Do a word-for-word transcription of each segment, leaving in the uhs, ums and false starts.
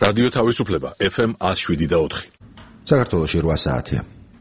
რადიო თავისუფლება ეფ ემ one oh seven და four. საქართველოში რვა საათია.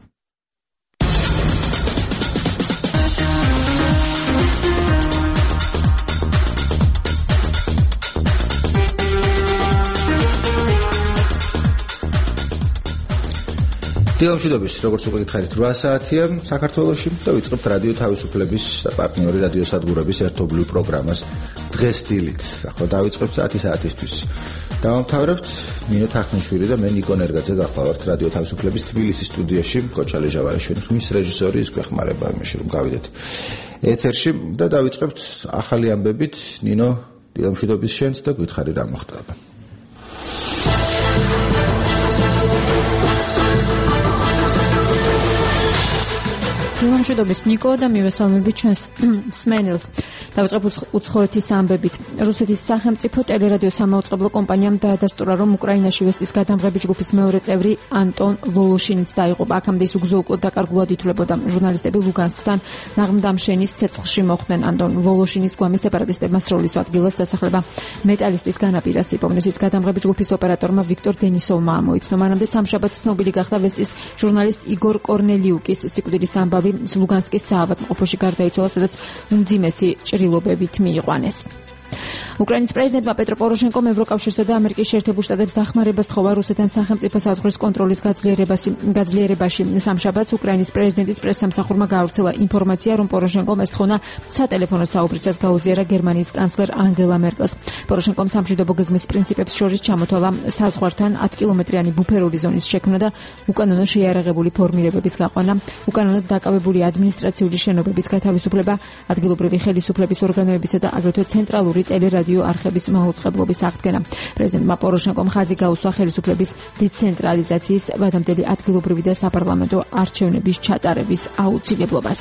დილამშვიდობის, როგორც უკვე გითხარით, რვა საათია საქართველოში და ვიწყებთ რადიო თავისუფლების და პარტნიორი რადიო სადგურების ერთობლივ პროგრამას დღეს დილით. ახლა დავიწყებთ ათი საათისთვის. დავამთავრებთ ნინო თახნიშვილი და მე ნიკო ნერგაძე გახლავართ რადიო თავისუფლების თბილისის სტუდიაში, კოჩალე ჟავარიშვილი ხმის რეჟისორი ის გვეხმარება იმაში რომ გავიდეთ ეთერში და დავიწყებთ ახალი ამბებით. ნინო, დილამშვიდობის შენს და გითხარი რა მოხდება. დილამშვიდობის ნიკო და მივესალმებით ჩვენს მსმენელს. დავიწყებ უცხოეთის ამბებით. რუსეთის სახელმწიფო ტელერადიო სამაუწყებლო კომპანიამ დაადასტურა, რომ უკრაინაში ვესტის გადამღების ჯგუფის მეორე წევრი ანტონ ვოლოშინიც დაიღუპა. აქამდე ის უგზო-უკვლოდ დაკარგულად ითვლებოდა. ჟურნალისტები ლუგანსკთან ნაღმდამშენის ცეცხლში მოხვდნენ. ანტონ ვოლოშინის გვამი სეპარატისტებმა სროლის ადგილას დასახლება მეტალისტის განაპირას იპოვნეს. ის გადამღების ჯგუფის ოპერატორმა ვიქტორ დენისოვმა ამოიცნო. მანამდე სამშაბათს ცნობილი გახდა ვესტის ჟურნალისტ იგორ კორნელიუკის სიკვდილის ამბავი. ლუგანსკის საავადმყოფოში გარდაიცვალა, სადაც უმძიმესი ჭრილობებით მიიყვანეს. უკრაინის პრეზიდენტმა პეტრო პოროშენკომ ევროკავშირსა და ამერიკის შეერთებულ შტატებს დახმარებას თხოვა რუსეთთან სახელმწიფო საზღვრის კონტროლის გაძლიერებაში. სამშაბათს უკრაინის პრეზიდენტის პრესსამსახურმა გაავრცელა ინფორმაცია, რომ პოროშენკომ ეს თხოვნა სატელეფონო საუბრისას გაუზიარა გერმანიის კანცლერ ანგელა მერკელს. პოროშენკომ სამშვიდობო გეგმის პრინციპებს შორის ჩამოთვალა საზღვართან ათი კილომეტრიანი ბუფერული ზონის შექმნა და უკანონო შეიარაღებული ფორმირებების გაყვანა, უკანონოდ დაკავებული ადმინისტრაციული შენობების გათავისუფლება, ადგილობრივი ხელისუფლების ორგანოებისა და აგრეთვე ცენტრალური ტელერადიო არხების მაუწყებლობის აღდგენა. პრეზიდენტმა პოროშენკომ ხაზი გაუსვა ხელისუფლების დეცენტრალიზაციის, ვადამდელი ადგილობრივი და საპარლამენტო არჩევნების ჩატარების აუცილებლობას.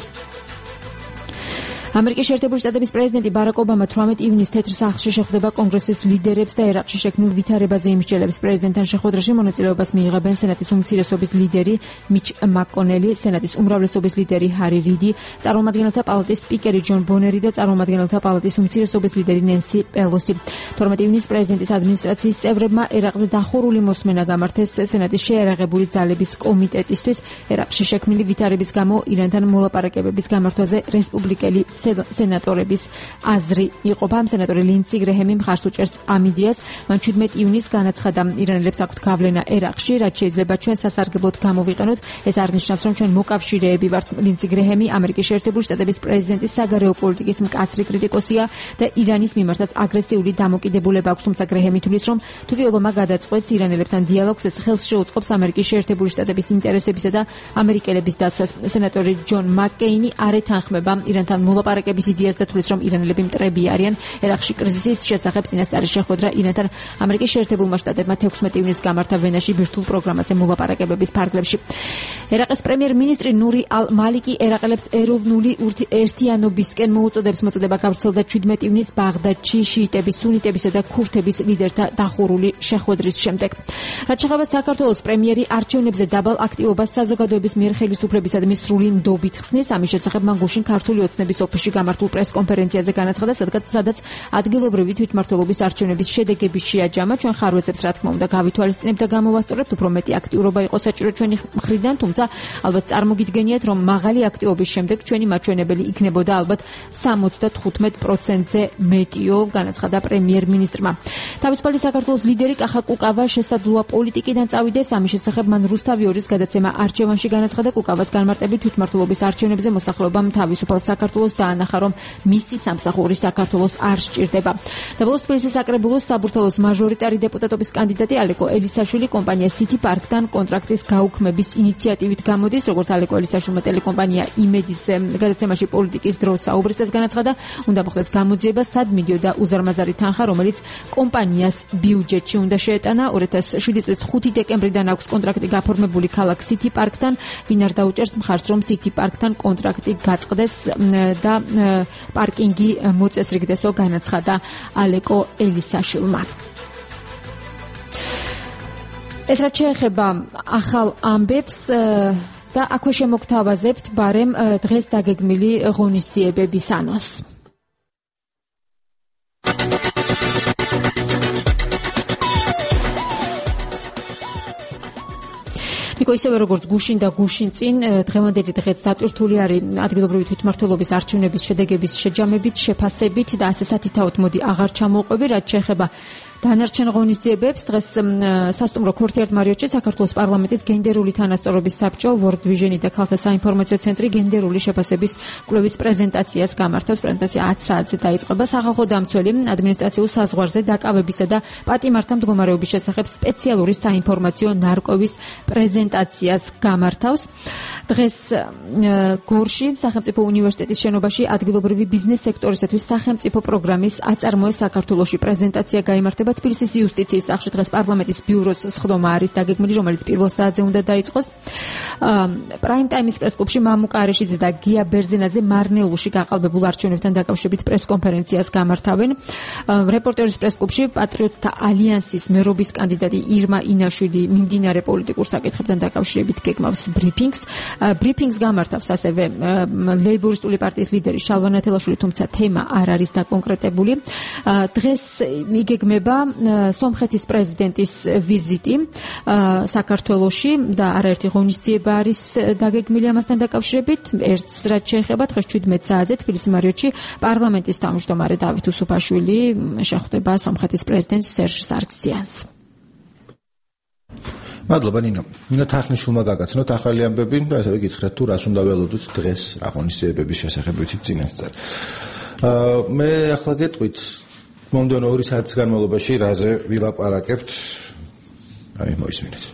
ამერიკის შეერთებული შტატების პრეზიდენტი ბარაკ ობამა თვრამეტ ივნისს თეთრ სახლში შეხვდება კონგრესის ლიდერებს და ერაყში შექმნილ ვითარებაზე იმსჯელებს. პრეზიდენტთან შეხვედრაში მონაწილეობას მიიღებენ სენატის უმცირესობის ლიდერი მიჩ მაკონელი, სენატის უმრავლესობის ლიდერი ჰარი რიდი, წარმომადგენელთა პალატის სპიკერი ჯონ ბონერი და წარმომადგენელთა პალატის უმცირესობის ლიდერი ნენსი პელოსი. თორმეტ ივნისს პრეზიდენტის ადმინისტრაციის წევრებმა ერაყზე დახურული მოსმენა გამართეს სენატის შეიარაღებული ძალების კომიტეტისთვის. ერაყში შექმნილი ვითარების გამო ირანთან მოლაპარაკებების გამართვაზე რესპუბლიკელი სენატორების აზრი იყოფა. სენატორი ლინდსი გრეჰემი მხარს უჭერს ამ იდეას. მან შვიდმეტ ივნისს განაცხადა, ირანელებს აქვთ გავლენა ერაყში, რაც შეიძლება ჩვენ სასარგებლოდ გამოვიყენოთ. ეს არ ნიშნავს, რომ ჩვენ მოკავშირეები ვართ. ლინდსი გრეჰემი ამერიკის შეერთებული შტატების პრეზიდენტის საგარეო პოლიტიკის მკაცრი კრიტიკოსია და ირანის მიმართაც აგრესიული დამოკიდებულება აქვს. თუმცა გრეჰემი თვლის, რომ თუ კი ობამა გადაწყვეტს ირანელებთან დიალოგს, ეს ხელს შეუწყობს ამერიკის შეერთებული შტატების ინტერესებისა და ამერიკელების დაცვას. სენატორი ჯონ მაკკეინი არ ეთანხმება ირანთან მოლაპარაკებების ლაპარაკების იდეას და თulis რომ ირანელები მტრები არიან. ერაყში კრიზისის შესახებ წინასწარი შეხვედრა ირანთან ამერიკის შეერთებულმა შტატებმა თექვსმეტ ივნისს გამართა ვენაში ბირთვულ პროგრამაზე მოლაპარაკებების ფარგლებში. ერაყის პრემიერ-მინისტრი ნური ალ-მალიკი ერაყელებს ეროვნული ერთიანობისკენ მოუწოდებს. მოწოდება გავრცელდა შვიდმეტ ივნისს ბაღდადში შიიტების, სუნიტებისა და ქურთების ლიდერთა დახურული შეხვედრის შემდეგ. რაც შეეხება საქართველოს პრემიერი არჩევნებზე დაბალ აქტივობას საზოგადოების მიერ ხელისუფლებისადმი სრული ნდობით ხსნის. ამის შესახებ მან გუშინ ქართული ოცნების ოფისში გამართულ პრეს-კონფერენციაზე განაცხადა, სადაც ადგილობრივი თვითმმართველობის არჩევნების შედეგები შეაჯამა. ჩვენ ხარვეზებს რა თქმა უნდა გავითვალისწინებთ და გამოვასწორებთ, უფრო მეტი აქტიურობა იყო საჭირო ჩვენი მხრიდან, თუმცა ალბათ წარმოგიდგენიათ, რომ მაღალი აქტივობის შემდეგ ჩვენი მაჩვენებელი იქნებოდა ალბათ სამოცდათხუთმეტ პროცენტზე მეტიო, განაცხადა პრემიერ-მინისტრმა. თავისუფალი საქართველოს ლიდერი კახა კუკავა შესაძლოა პოლიტიკიდან წავიდეს. ამის შესახებ მან რუსთავი ორის გადაცემა არჩევანში განაცხადა. კუკავას განმარტებით თვითმმართველობის არჩევნებზე მოსახლეობამ თავისუფალ საქართველოს დაანახა, რომ მისი სამსახური საქართველოს არ სჭირდება. და ბოლოს თბილისის საკრებულოს საბურთალოს მაჟორიტარი დეპუტატობის კანდიდატი ალეკო ელისაშვილი კომპანია City Park-თან კონტრაქტის გაუქმების ინიციატივით გამოდის. როგორც ალეკო ელისაშვილმა ტელეკომპანია იმედის გადაცემაში პოლიტიკის დროს საუბრისას განაცხადა, უნდა მოხდეს გამოძიება, სად მიდიოდა უზარმაზარი თანხა, რომელიც კომპანიას ბიუჯეტში უნდა შეეტანა. ორი ათას შვიდი წლის ხუთი დეკემბრიდან აქვს კონტრაქტი გაფორმებული ქალაქ City Park-თან. ვინ არ დაუჭერს მხარს, რომ City Park-თან კონტრაქტი გაწყდეს და პარკინგი მოწესრიგდესო, განაცხადა ალეკო ელისაშვილმა. ეს რაც შეეხება ახალ ამბებს და აქვე შემოგთავაზებთ ბარემ დღეს დაგეგმილი ღონისძიებების ანონს. იქ ისევე როგორც გუშინ და გუშინ წინ დღევანდელი დღეც დატვირთული არის ადგილობრივი თვითმმართველობის არჩევნების შედეგების შეჯამებით, შეფასებით და ასე სათითაოდ მოდი აღარ ჩამოვყვები, რაც შეეხება დანარჩენ ღონისძიებებს. დღეს სასტუმრო ქორთიართ მარიოტში საქართველოს პარლამენტის გენდერული თანასწორობის საბჭო, World Vision და ქალთა საინფორმაციო ცენტრი გენდერული შეფასების კვლევის პრეზენტაციას გამართავს. პრეზენტაცია ათი საათზე დაიწყება. სახალხო დამცველი ადმინისტრაციულ საზღვარზე დაკავებისა და პატიმართა მდგომარეობის შესახებ სპეციალური საინფორმაციო ნარკვევის პრეზენტაციას გამართავს. დღეს გორში სახელმწიფო უნივერსიტეტის შენობაში ადგილობრივი ბიზნეს სექტორისათვის სახელმწიფო პროგრამის აწარმოეს საქართველოში პრეზენტაცია გაიმართება. თბილისის იუსტიციის სახლში დღეს პარლამენტის ბიუროს სხდომა არის დაგეგმილი, რომელიც პირველ საათზე უნდა დაიწყოს. პრაიმ ტაიმის პრესკლუბში მამუკა არეშიძე და გია ბერძენაძე მარნეულში გაყალბებულ არჩევნებთან დაკავშირებით პრესკონფერენციას გამართავენ. რეპორტერის პრესკლუბში პატრიოტთა ალიანსის მერობის კანდიდატი ირმა ინაშვილი მიმდინარე პოლიტიკურ საკითხებთან დაკავშირებით გეგმავს ბრიფინგს. ბრიფინგს გამართავს ასევე ლეიბორისტული პარტიის ლიდერი შალვა ნათელაშვილი, თუმცა თემა არ არის დაკონკრეტებული. დღეს იგეგმება სომხეთის პრეზიდენტის ვიზიტი საქართველოში და არაერთი ღონისძიება არის დაგეგმილი ამასთან დაკავშირებით. ერთს რაც შეეხება დღეს შვიდმეტ საათზე თბილისის მარიოტში პარლამენტის თავმჯდომარე დავით უსუფაშვილი შეხვდება სომხეთის პრეზიდენტს სერჟ სარგსიანს. მადლობა ნინო. ნინო თახნიშვილმა გაგაცნოთ ახალი ამბები და ასევე გითხრათ თუ რას უნდა ველოდოთ დღეს რა ღონისძიებების შესახებ ვიცით წინასწარ. მე ახლა გეტყვით მომდევნო ორი საათის განმავლობაში რაზე ვილაპარაკებთ. აი მოისმინეთ.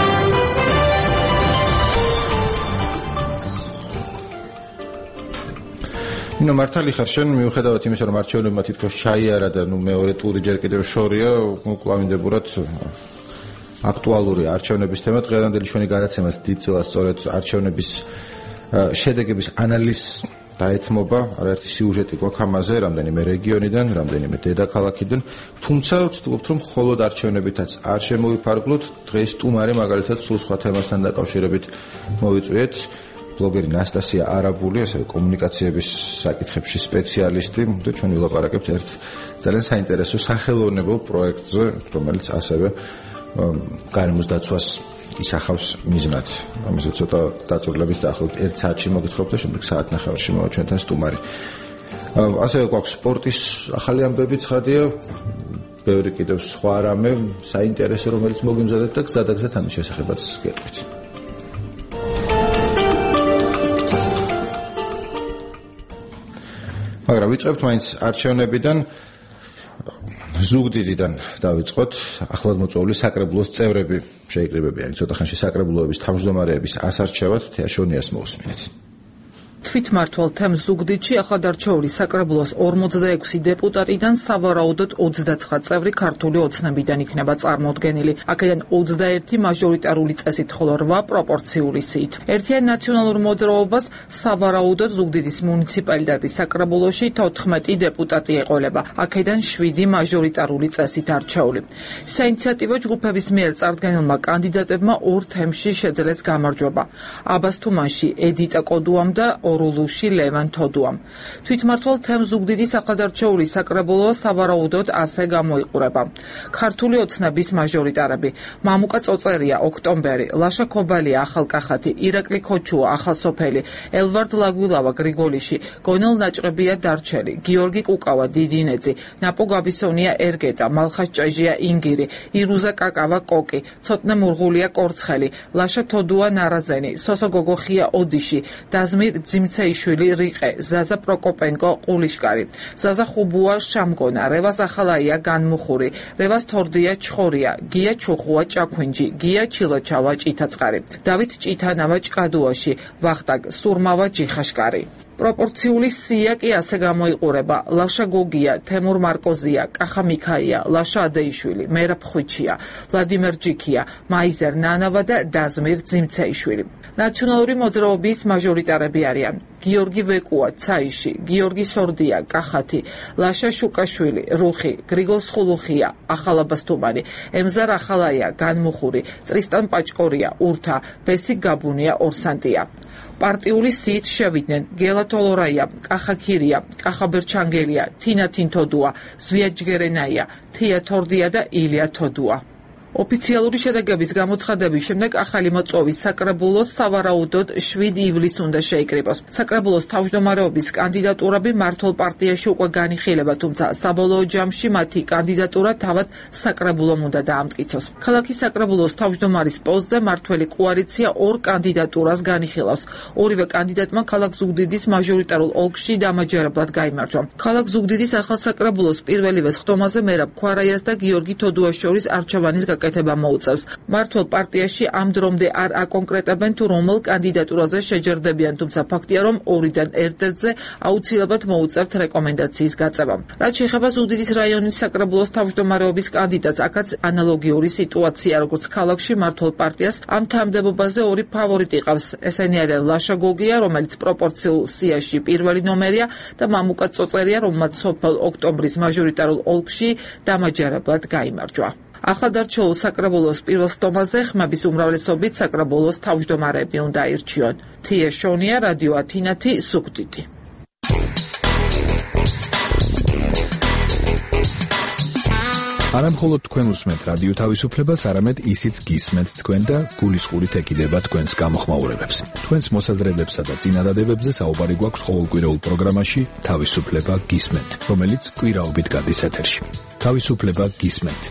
ნუ მართალი ხარ შენ მიუხედავად იმისა რომ არჩევნებმა თითქოს ჩაიარა და ნუ მეორე ტური ჯერ კიდევ შორია, უკვლავინდებურად აქტუალური არჩევნების თემა. დღევანდელი ჩვენი გადაცემაც დიდწილად სწორედ არჩევნების შედეგების ანალიზს დაეთმობა. არაერთი სიუჟეტი გვაქვს ამაზე, რამდენიმე რეგიონიდან, რამდენიმე დედაქალაქიდან. თუმცა ვცდილობთ რომ მხოლოდ არჩევნებითაც არ შემოვიფარგლოთ. დღეს სტუმარი მაგალითად სულ სხვა თემასთან დაკავშირებით მოვიწვიეთ. ბლოგერი ნასტასია არაბული, ასევე კომუნიკაციების საკითხებში სპეციალისტი და ჩვენ ვილაპარაკებთ ერთ ძალიან საინტერესო სახელოვნებო პროექტზე, რომელიც ასევე გარემოს დაცვას ისახავს მიზნად. ამაზე ცოტა დაწვრილებით დაახლოებით ერთ საათში მოგითხრობ და შემდეგ საათნახევარში მოვა ჩვენთან სტუმარი. ასევე გვაქვს სპორტის ახალი ამბები ცხადია, ბევრი კიდევ სხვა რამე საინტერესო რომელიც მოგიმზადეთ და გზადაგზად ამის შესახებაც გეტყვით. მაგრამ ვიწყებთ მაინც არჩევნებიდან. ზუგდიდიდან დავიწყოთ. ახლად მოწვეული საკრებულოს წევრები შეიკრიბებიან ცოტა ხანში საკრებულოების თავმჯდომარეების ასარჩევად. თეაშონიას მოусმინეთ. თვითმმართველთა ზუგდიდში ახალდარჩეული საკრებულოს ორმოცდაექვსი დეპუტატიდან სავარაუდოდ ოცდაცხრა წევრი ქართული ოცნებიდან იქნება წარმოდგენილი. აქედან ოცდაერთი მაჟორიტარული წესით, ხოლო რვა პროპორციული სიით. ერთიან ნაციონალურ მოძრაობას სავარაუდოდ ზუგდიდის მუნიციპალიტეტის საკრებულოში თოთხმეტი დეპუტატი ეყოლება. აქედან შვიდი მაჟორიტარული წესით არჩეული. საინიციატივო ჯგუფების მიერ წარდგენილმა კანდიდატებმა ორ თემში შეძლეს გამარჯვება. აბას თუმანში ედიტა კოდუამ და ორულუში ლევან თოდუამ. თვითმმართველ თემ ზუგდიდის ახალდარჩეული საკრებულო სავარაუდოდ ასე გამოიყურება. ქართული ოცნების მაჟორიტარები: მამუკა წოწერია, ოქტომბერი, ლაშა ქობალია, ახალკახათი, ირაკლი ქოჩუა, ახალსოფელი, ელვარდ ლაგვილავა, გრიგოლიში, გონელ ნაჭყებია, დარჩელი, გიორგი კუკავა, დიდინეძი, ნაპო გაბისონია, ერგეტა, მალხას ჭაჟია, ინგირი, ირუზა კაკავა, კოკი, ცოტნე მურღულია, კორცხელი, ლაშა თოდუა, ნარაზენი, სოსო გოგოხია, ოდიში, დაზმირ ძიმცეიშვილი, რიყე, ზაზა პროკოპენკო, ყულიშკარი, ზაზა ხუბუა, შამგონა, რევას ახალაია, განმუხური, რევას თორდია, ჩხორია, გია ჩუხუა, ჭაქვინჯი, გია ჩილოჩავა, ჭითაწყარი, დავით ჭითანავა, ჭკადუაში, ვახტაგ, სურმავა, ჯიხაშკარი. პროპორციული სია კი ასე გამოიყურება: ლაშა გოგია, თემურ მარკოზია, კახა მიქაია, ლაშა ადეიშვილი, მერაბ ხვიჩია, ვლადიმერ ჯიქია, მაიზერ ნანავა და დაზმირ ძიმცეიშვილი. ნაციონალური მოძრაობის მაჟორიტარები არიან: გიორგი ვეკუა, ცაიში, გიორგი სორდია, კახათი, ლაშა შუკაშვილი, რუხი, გრიგოლ სხულუხია, ახალაბასთუმანი, ემზარ ახალაია, განმუხური, წრისტან პაჭკორია, ურთა, ბესი გაბუნია, ორსანტია. პარტიული სიით შევიდნენ: გელა თოლორაია, კახა ქირია, კახა ბერჩანგელია, თინა თინთოდუა, ზვია ჯგერენაია, თია თორდია და ილია თოდუა. ოფიციალური შედეგების გამოცხადების შემდეგ ახალი მოწვევის საკრებულოს სავარაუდოდ შვიდი ივლისს უნდა შეიკრიბოს. საკრებულოს თავმჯდომარეობის კანდიდატურები მართლ პარტიაში უკვე განიხილება, თუმცა საბოლოო ჯამში მათი კანდიდატურა თავად საკრებულომ უნდა დაამტკიცოს. ქალაქის საკრებულოს თავმჯდომარის პოსტზე მართველი კოალიცია ორ კანდიდატურას განიხილავს. ორივე კანდიდატმა ქალაქ ზუგდიდის მაჟორიტარულ ოლქში დამაჯერებლად გაიმარჯვა. ქალაქ ზუგდიდის ახალ საკრებულოს პირველივე სხდომაზე მერაბ ქვარაიას და გიორგი თოდუას შორის არჩევანის გაკეთება მოუწევს. მართლ პარტიაში ამ დრომდე არ აკონკრეტებენ თუ რომელ კანდიდატურაზე შეჯერდებიან, თუმცა ფაქტია, რომ ორიდან ერთ-ერთზე აუცილებლად მოუწევთ რეკომენდაციის გაწევა. რაც შეეხება ზუგდიდის რაიონის საკრებულოს თავმჯდომარეობის კანდიდატს, აქაც ანალოგიური სიტუაცია, როგორც ქალაქში მართლ პარტიას ამ თანამდებობაზე ორი ფავორიტი ყავს. ესენი არიან ლაშა გოგია, რომელიც პროპორციულ სიაში პირველი ნომერია და მამუკა წოწერია, რომელმაც სოფელ ოქტომბრის მაჟორიტარულ ოლქში დამაჯერებლად გაიმარჯვა. ახალდარჩეულ საკრებულოს პირველ სხდომაზე ხმების უმრავლესობით საკრებულოს თავმჯდომარეები უნდა აირჩიონ. თია შონია, რადიო ათინათი, ზუგდიდი. არა მხოლოდ თქვენ უსმენთ რადიო თავისუფლებას, არამედ ისიც გისმენთ თქვენ და გულისყურით ეკიდება თქვენს გამოხმაურებებს. თქვენს მოსაზრებებსა და წინადადებებზე საუბარი გვაქვს ყოველკვირეულ პროგრამაში თავისუფლება გისმენთ, რომელიც კვირაობით გადის ეთერში. თავისუფლება გისმენთ.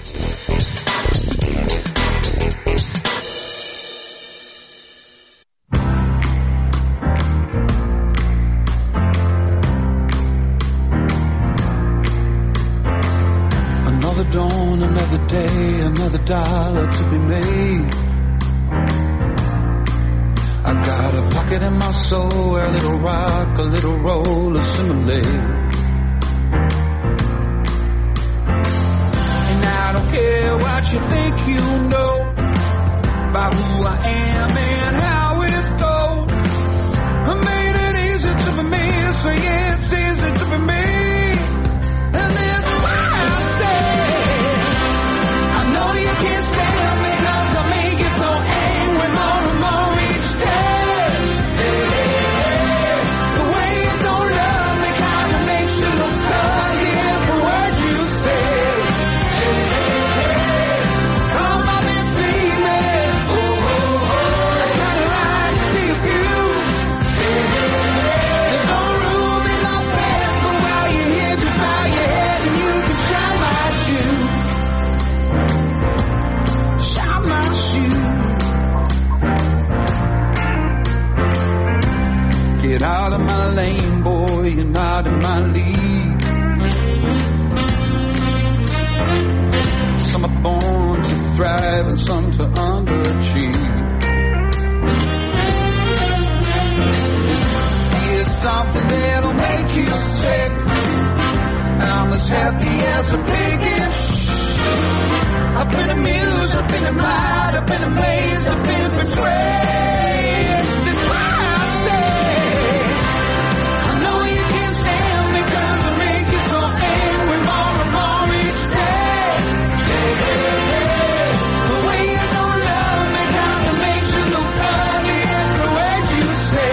Dawn, another day, another dollar to be made. I got a pocket in my soul where a little rock, a little roll assimilate. And I don't care what you think you know about who I am and how it goes. I made it easy to be me, so yeah, it's easy to be me. And that's why I say you can't stand me 'cause I make you so angry more and more each day. The way you don't love me kinda makes you look ugly every word you say. Come up and see me. Oh, oh, oh. I kinda like the abuse. There's no room in my bed, but while you're here, just bow your head and you can shine my shoe. Shine my shoe. Get out of my lane, boy, you're not in my league. Some are born to thrive and some to underachieve. Here's something that'll make you sick. I'm as happy as a pig in shh. I've been amused, I've been admired, I've been amazed, I've been betrayed. That's why I say I know you can't stand me 'cause I make you so angry more and more each day. The way you don't love me kinda makes you look ugly every word you say.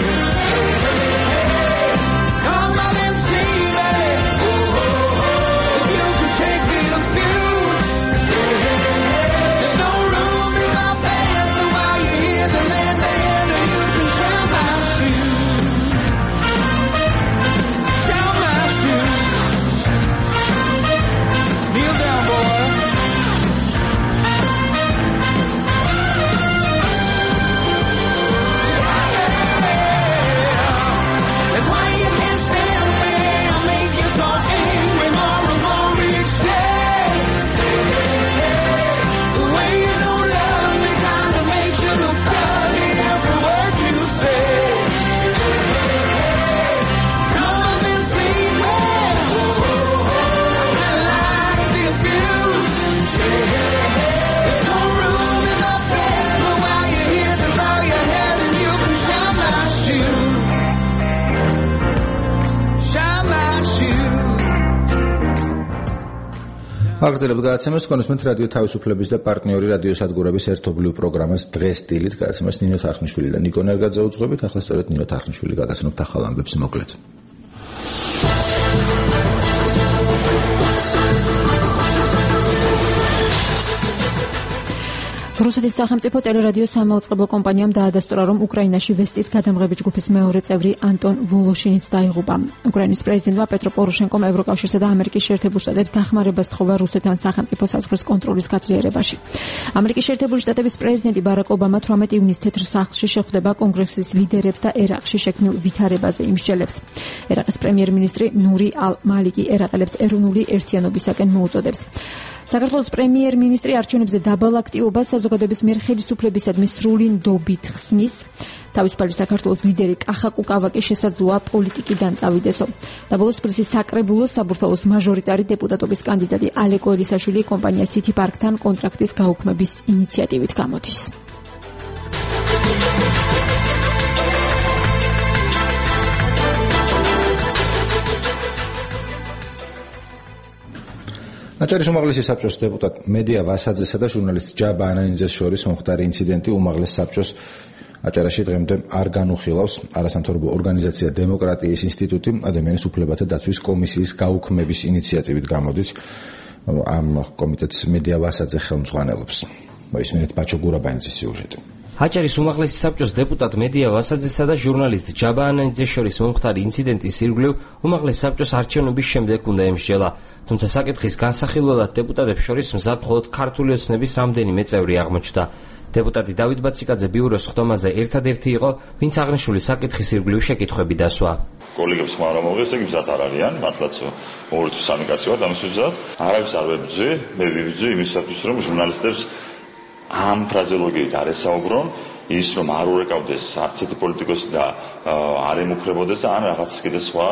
Come up and see me. Oh, oh, oh. If you can take the abuse. There's no room in my bed, but while you're here, the land there, and you can shine my shoe. Shine my shoe. Kneel down, boy. That's why you can't stand me. I make you so angry more and more each day. The way you don't love me kinda makes you look ugly every word you say. Come up and see me. Oh, I kinda like the abuse. There's no room in my bed, but while you're here, then bow your head and you can shine my shoe. Shine my shoe. აგრძელებთ გადაცემას კონსმენთ რადიო თავისუფლების და პარტნიორი რადიოსადგურების ერთობლივ პროგრამას დღეს დილით გადაცემას ნინო თარხნიშვილი და ნიკო ნერგაძე უძღვებით. ახლა სწორედ ნინო თარხნიშვილი გაგაცნობთ ახალ ამბებს მოკლედ. რუსეთის სახელმწიფო ტელერადიო სამაუწყებლო კომპანიამ დაადასტურა, რომ უკრაინაში ვესტის გადამღები ჯგუფის მეორე წევრი ანტონ ვოლოშინიც დაიღუპა. უკრაინის პრეზიდენტმა პეტრო პოროშენკომ ევროკავშირსა და ამერიკის შეერთებულ შტატებს დახმარებას თხოვა რუსეთთან სახელმწიფო საზღვრის კონტროლის გაძლიერებაში. ამერიკის შეერთებული შტატების პრეზიდენტი ბარაკ ობამა თვრამეტი ივნისს თეთრ სახლში შეხვდება კონგრესის ლიდერებს და ერაყში შექმნილ ვითარებაზე იმსჯელებს. ერაყის პრემიერ-მინისტრი ნური ალ-მალიკი ერაყელებს ეროვნული ერთიანობისაკენ მოუწოდებს. საქართველოს პრემიერ-მინისტრი არჩევნებზე დაბალ აქტივობას საზოგადოების მიერ ხელისუფლებისადმი სრული ნდობით ხსნის. თავისუფალი საქართველოს ლიდერი კახა კუკავაკი შესაძლოა პოლიტიკიდან წავიდესო. დაბოლოს თბილისის საკრებულოს საბურთალოს მაჟორიტარი დეპუტატობის კანდიდატი ალეკო ელისაშვილი კომპანია City Park-თან კონტრაქტის გაუქმების ინიციატივით გამოდის. აჭარის უმაღლესი საბჭოს დეპუტატ მედია ვასაძესა და ჟურნალისტ ჯაბა ანანიძეს შორის მომხდარი ინციდენტი უმაღლეს საბჭოს აჭარაში დღემდე არ განუხილავს. არასამთავრობო ორგანიზაცია დემოკრატიის ინსტიტუტი ადამიანის უფლებათა დაცვის კომისიის გაუქმების ინიციატივით გამოდის. ამ კომიტეტს მედია ვასაძე ხელმძღვანელობს. მოისმინეთ ბაჩო გურაბანიძის სიუჟეტი. აჭარის უმაღლესი საბჭოს დეპუტატ მედია ვასაძესა და ჟურნალისტ ჯაბა ანანიძეს შორის მომხდარი ინციდენტის ირგვლივ უმაღლეს საბჭოს არჩევნების შემდეგ უნდა ემსჯელა. თუმცა საკითხის განსახილველად დეპუტატებს შორის მზად მხოლოდ ქართული ოცნების რამდენიმე წევრი აღმოჩნდა. დეპუტატი დავით ბაციკაძე ბიუროს ხდომაზე ერთადერთი იყო, ვინც აღნიშნული საკითხის ირგვლივ შეკითხვები დასვა. კოლეგებს მაგრამ მოღეს ეგ მზად არ არიან, მართლაც ორი თუ სამი კაცი ვართ ამის მზად. არავის არ ვებძვი, მე ვიბძვი იმისათვის, რომ ჟურნალისტებს ამ ფრაზეოლოგიით არ ესაუბრონ, ის რომ არ ურეკავდეს არც ერთი პოლიტიკოსი და არ ემუქრებოდეს ან რაღაც კიდე სხვა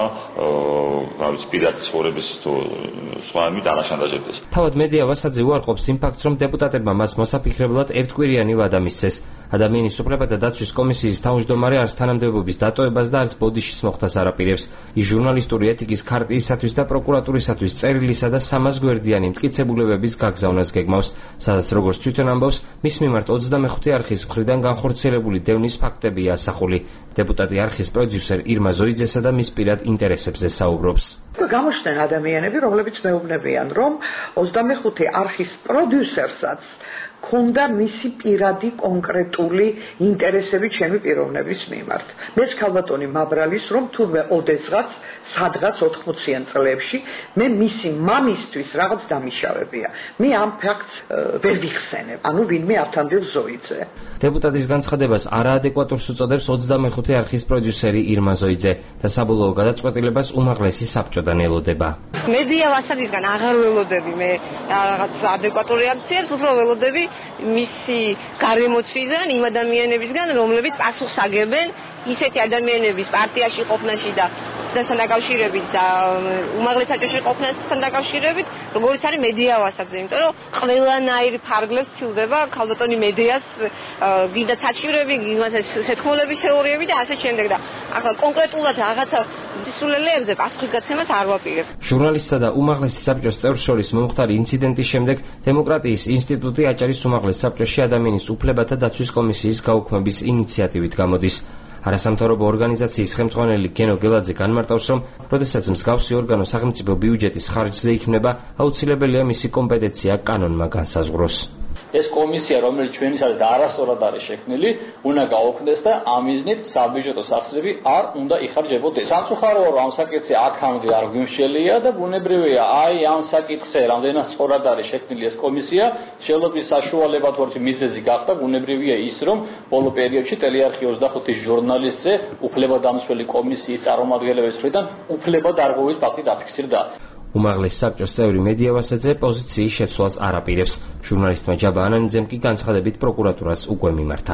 რა ვიცი პირადი ცხოვრების თუ სხვა იმით არ აშანტაჟებდეს. თავად მედია ვასაძე უარყოფს იმ ფაქტს, რომ დეპუტატებმა მას მოსაფიქრებლად ერთკვირიანი ვადა მისცეს. ადამიანის უფლებათა დაცვის კომისიის თავმჯდომარე არც თანამდებობის დატოვებას და არც ბოდიშის მოხდას არ აპირებს. ის ჟურნალისტური ეთიკის ქარტიისათვის და პროკურატურისათვის წერილისა და სამას გვერდიანი მტკიცებულებების გაგზავნას გეგმავს, სადაც როგორც თვითონ ამბობს, მის მიმართ ოცდამეხუთე არხის მხრიდან განხორციელებული დევნის ფაქტებია ასახული. დეპუტატი არხის პროდიუსერ ირმა ზოიძესა და მის პირად ინტერესებზე საუბრობს. გამოჩნდნენ ადამიანები, რომლებიც მეუბნებიან, რომ ოცდამეხუთე არხის პროდიუსერსაც ქონდა მისი პირადი კონკრეტული ინტერესები ჩემი პიროვნების მიმართ. მეც ქალბატონი მაბრალის, რომ თურმე ოდესღაც სადღაც ოთხმოციან წლებში მე მისი მამისთვის რაღაც დამიშავებია. მე ამ ფაქტს ვერ ვიხსენებ. ანუ ვინმე ავთანდილ ზოიძე. დეპუტატის განცხადებას არაადეკვატურს უწოდებს ოცდამეხუთე არხის პროდიუსერი ირმა ზოიძე და საბოლოო გადაწყვეტილებას უმაღლესი საბჭოდან ელოდება. მედია ვასაძისგან აღარ ველოდები მე რაღაც ადეკვატურ რეაქციებს, უფრო ველოდები მისი გარემოცვიდან, იმ ადამიანებისგან, რომლებიც პასუხს აგებენ ისეთი ადამიანების პარტიაში ყოფნაში და დასთან დაკავშირებით და უმაღლეს საბჭოში ყოფნასთან დაკავშირებით, როგორც არის მედია ვასაძე, იმიტომ რომ ყველანაირი ფარგლებს ცილდება ქალბატონი მედიას გინდა საჩივრები, გინდა შეთქმულების თეორიები და ასე შემდეგ და ახლა კონკრეტულად რაღაცა სისულელეებზე პასუხისგაცემას არ ვაპირებ. ჟურნალისტსა და უმაღლესი საბჭოს წევრს შორის მომხდარი ინციდენტის შემდეგ დემოკრატიის ინსტიტუტი აჭარის უმაღლეს საბჭოში ადამიანის უფლებათა დაცვის კომისიის გაუქმების ინიციატივით გამოდის. არასამთავრობო ორგანიზაციის ხელმძღვანელი გენო გელაძე განმარტავს, რომ როდესაც მსგავსი ორგანო სახელმწიფო ბიუჯეტის ხარჯზე იქმნება, აუცილებელია მისი კომპეტენცია კანონმა განსაზღვროს. ეს კომისია, რომელიც ჩვენისადმი არასწორად არის შექმნილი, უნდა გაუქმდეს და ამ მიზნით საბიუჯეტო სახსრები არ უნდა იხარჯებოდეს. სამწუხაროა, რომ ამ საკითხზე აქამდე არ გვიმშელია და ბუნებრივია, აი ამ საკითხზე რამდენად სწორად არის შექმნილი ეს კომისია, შელობის საშუალება თუ ერთი მიზეზი გახდა, ბუნებრივია ის, რომ ბოლო პერიოდში ტელეარხი ოცდახუთი ჟურნალისტზე უფლებადამცველი კომისიის წარმომადგენლების მხრიდან უფლებადარღვევის ფაქტი დაფიქსირდა. უმაღლეს საბჭოს წევრი მედია ვასაძე პოზიციის შეცვლას არ აპირებს. ჟურნალისტმა ჯაბა ანანიძემ კი განცხადებით პროკურატურას უკვე მიმართა.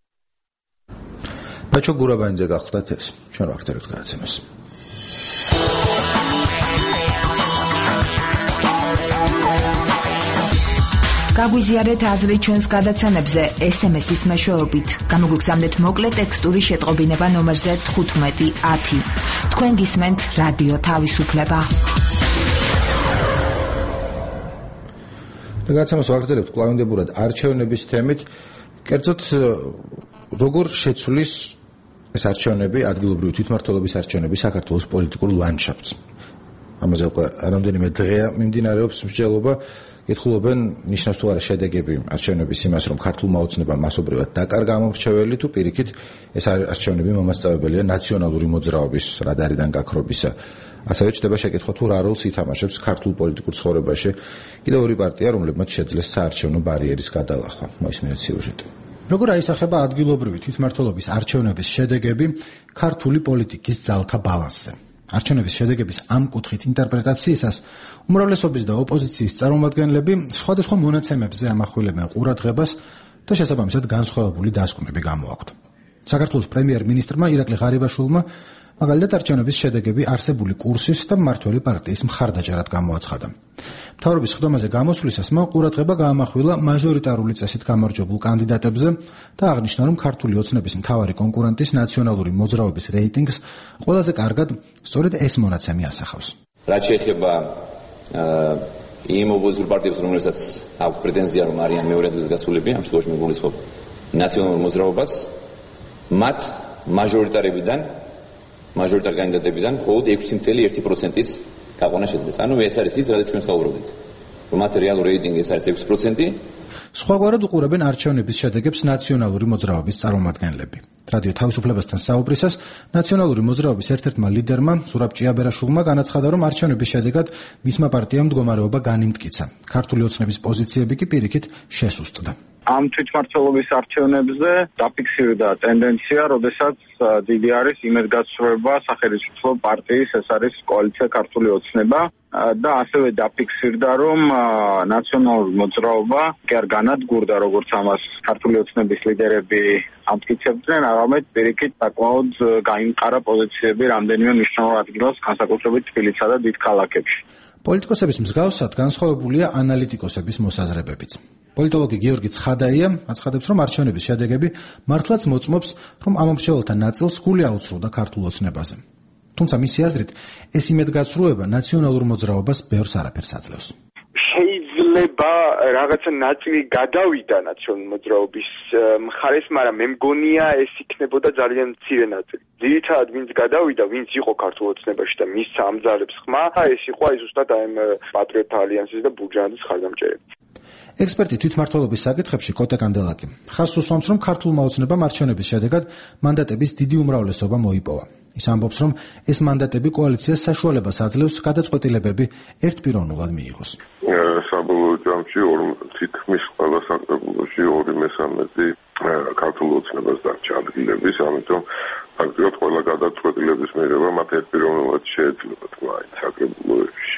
ბაჩო გურაბანიძე გახლდათ ეს. ჩვენ ვაქცევთ გადაცემას. გაგვიზიარეთ აზრი ჩვენს გადაცემებზე ეს ემ ეს-ის მეშვეობით. გამოგვიგზავნეთ მოკლე ტექსტური შეტყობინება ნომერზე თხუთმეტი ათი. თქვენ გისმენთ რადიო თავისუფლება. გადაცემას ვაგრძელებთ კვლავინდებურად არჩევნების თემით. კერძოდ როგორ შეცვლის ეს არჩევნები, ადგილობრივი თვითმმართველობის არჩევნები საქართველოს პოლიტიკურ ლანდშაფტს. ამაზე უკვე რამდენიმე დღეა მიმდინარეობს მსჯელობა. კითხულობენ ნიშნავს თუ არა შედეგები არჩევნების იმას, რომ ქართულმა ოცნებამ მასობრივად დაკარგა ამომრჩეველი თუ პირიქით ეს არჩევნები მომასწავებელია ნაციონალური მოძრაობის რადარიდან გაქრობისა. ასევე ჩდება შეკითხვა თუ რა როლს ითამაშებს ქართულ პოლიტიკურ ცხოვრებაში კიდევ ორი პარტია, რომლებმაც შეძლეს საარჩევნო ბარიერის გადალახვა. მოისმინეთ სიუჟეტი. როგორ აისახება ადგილობრივი თვითმმართველობის არჩევნების შედეგები ქართული პოლიტიკის ძალთა ბალანსზე? არჩევნების შედეგების ამ კუთხით ინტერპრეტაციისას უმრავლესობის და ოპოზიციის წარმომადგენლები სხვადასხვა მონაცემებზე ამახვილებენ ყურადღებას და შესაბამისად განსხვავებული დასკვნები გამოაქვთ. საქართველოს პრემიერ-მინისტრმა ირაკლი ღარიბაშვილმა მაგალითად არჩევნების შედეგები არსებული კურსის და მმართველი პარტიის მხარდაჭერად გამოაცხადა. მთავრობის ხდომაზე გამოსვლისას მან ყურადღება გაამახვილა მაჟორიტარული წესით გამარჯვებულ კანდიდატებზე და აღნიშნა, რომ ქართული ოცნების მთავარი კონკურენტის ნაციონალური მოძრაობის რეიტინგს ყველაზე კარგად სწორედ ეს მონაცემი ასახავს. რაც შეეხება იმ ოპოზიციურ პარტიებს, რომელსაც აქვს პრეტენზია, რომ არიან მეორე ადგილს გასულები, ამ შემთხვევაში მე გულისხმობ ნაციონალურ მოძრაობას, მათ მაჟორიტარებიდან მაჟორიტარ კანდიდატებიდან მხოლოდ ექვსი წუთი ერთი პროცენტის გაყვანა შეძლეს. ანუ ეს არის ის, რადგან ჩვენ საუბრობთ. რომ მათ რეალური რეიტინგი ეს არის ექვსი პროცენტი. სხვაგვარად უყურებენ არჩევნების შედეგებს ნაციონალური მოძრაობის წარმომადგენლები. რადიო თავისუფლებასთან საუბრისას ნაციონალური მოძრაობის ერთ-ერთმა ლიდერმა ზურაბ ჭიაბერაშვილმა განაცხადა, რომ არჩევნების შედეგად მისმა პარტიამ მდგომარეობა განიმტკიცა. ქართული ოცნების პოზიციები კი პირიქით შესუსტდა. ამ თვითმმართველობის არჩევნებზე დაფიქსირდა ტენდენცია, როდესაც დიდი არის იმედგაცრუება სახელმწიფო პარტიის, ეს არის კოალიცია ქართული ოცნება და ასევე დაფიქსირდა, რომ ნაციონალური მოძრაობა კი არ განადგურდა, როგორც ამას ქართული ოცნების ლიდერები ამტკიცებდნენ, არამედ პირიქით საკმაოდ გაიმყარა პოზიციები რამდენიმე მნიშვნელოვან ადგილას, განსაკუთრებით თბილისსა და დიდ ქალაქებში. პოლიტიკოსების მსგავსად განსხვავებულია ანალიტიკოსების მოსაზრებებიც. პოლიტოლოგი გიორგი ცხადაია აცხადებს, რომ არჩევნების შედეგები მართლაც მოწმობს, რომ ამომრჩეველთა ნაწილს გული აუცრუდა ქართულ ოცნებაზე. თუმცა მისი აზრით, ეს იმედგაცრუება ნაციონალურ მოძრაობას ბევრს არაფერს აძლევს. შეიძლება რაღაცა ნაწილი გადავიდა ნაციონალურ მოძრაობის მხარეს, მაგრამ მე მგონია ეს იქნებოდა ძალიან მცირე ნაწილი. ძირითადად ვინც გადავიდა, ვინც იყო ქართულ ოცნებაში და მის სამძალებს ხმა, ეს იყო აი ზუსტად აი პატრიოტთა ალიანსის და ბურჯაანდის ხარდამჭერები. ექსპერტი თვითმმართველობის საკითხებში კოტე კანდელაკი ხაზს უსვამს, რომ ქართულმა ოცნებამ არჩევნების შედეგად მანდატების დიდი უმრავლესობა მოიპოვა. ის ამბობს, რომ ეს მანდატები კოალიციას საშუალებას აძლევს გადაწყვეტილებები ერთპიროვნულად მიიღოს. საბოლოო ჯამში თითქმის ყველა საკრებულოში ორი მესამედი ქართულ ოცნებას დარჩა ადგილების, ამიტომ ფაქტობრივად ყველა გადაწყვეტილების მიღება მათ ერთპიროვნულად შეეძლებათ მაინც საკრებულოში.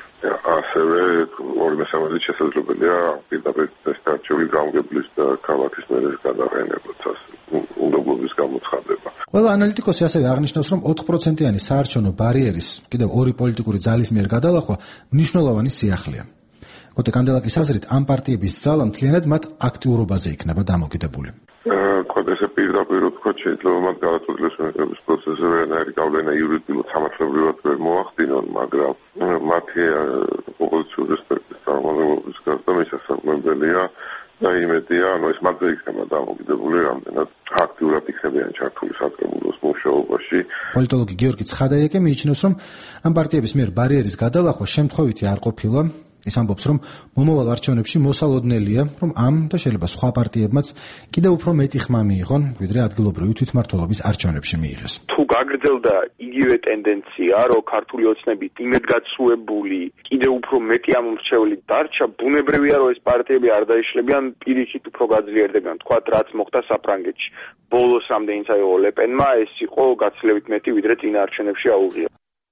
ასევე ორი მესამედი შესაძლებელია პირდაპირ არჩევნების გამგებლის და ქალაქის მერეს გადაყენებაც უნდობლობის გამოცხადება. ყველა ანალიტიკოსი ასევე აღნიშნავს, რომ ოთხ პროცენტიანი საარჩევნო ბარიერის კიდევ ორი პოლიტიკური ძალის მიერ გადალახვა მნიშვნელოვანი სიახლეა. კოტე კანდელაკის აზრით, ამ პარტიების ძალა მთლიანად მათ აქტიურობაზე იქნება დამოკიდებული. კოდესე პირდაპირ ვთქვათ, შეიძლება მათ გადაწყვეტილების მიღების პროცესზე ვერანაირი გავლენა იურიდიულად სამართლებრივად ვერ მოახდინონ, მაგრამ მათი ოპოზიციური სპექტრის წარმომადგენლობის გარდა მისასალმებელია და იმედია, ანუ ეს მათზე იქნება დამოკიდებული, რამდენად აქტიურად იქნებიან ჩართული საკრებულოს მუშაობაში. პოლიტოლოგი გიორგი ცხადაიაკი მიიჩნევს, რომ ამ პარტიების მიერ ბარიერის გადალახვა შემთხვევითი არ ყოფილა. ის ამბობს, რომ მომავალ არჩევნებში მოსალოდნელია, რომ ამ და შეიძლება სხვა პარტიებმაც კიდევ უფრო მეტი ხმა მიიღონ, ვიდრე ადგილობრივი თვითმმართველობის არჩევნებში მიიღეს. თუ გაგრძელდა იგივე ტენდენცია, რომ ქართული ოცნებით იმედგაცრუებული, კიდევ უფრო მეტი ამომრჩეველი დარჩა, ბუნებრივია, რომ ეს პარტიები არ დაიშლებიან, პირიქით უფრო გაძლიერდებიან. თქვათ, რაც მოხდა საფრანგეთში. ბოლოს რამდენიც აიღო ლეპენმა, ეს იყო გაცილებით მეტი, ვიდრე წინა არჩევნებში აუღია.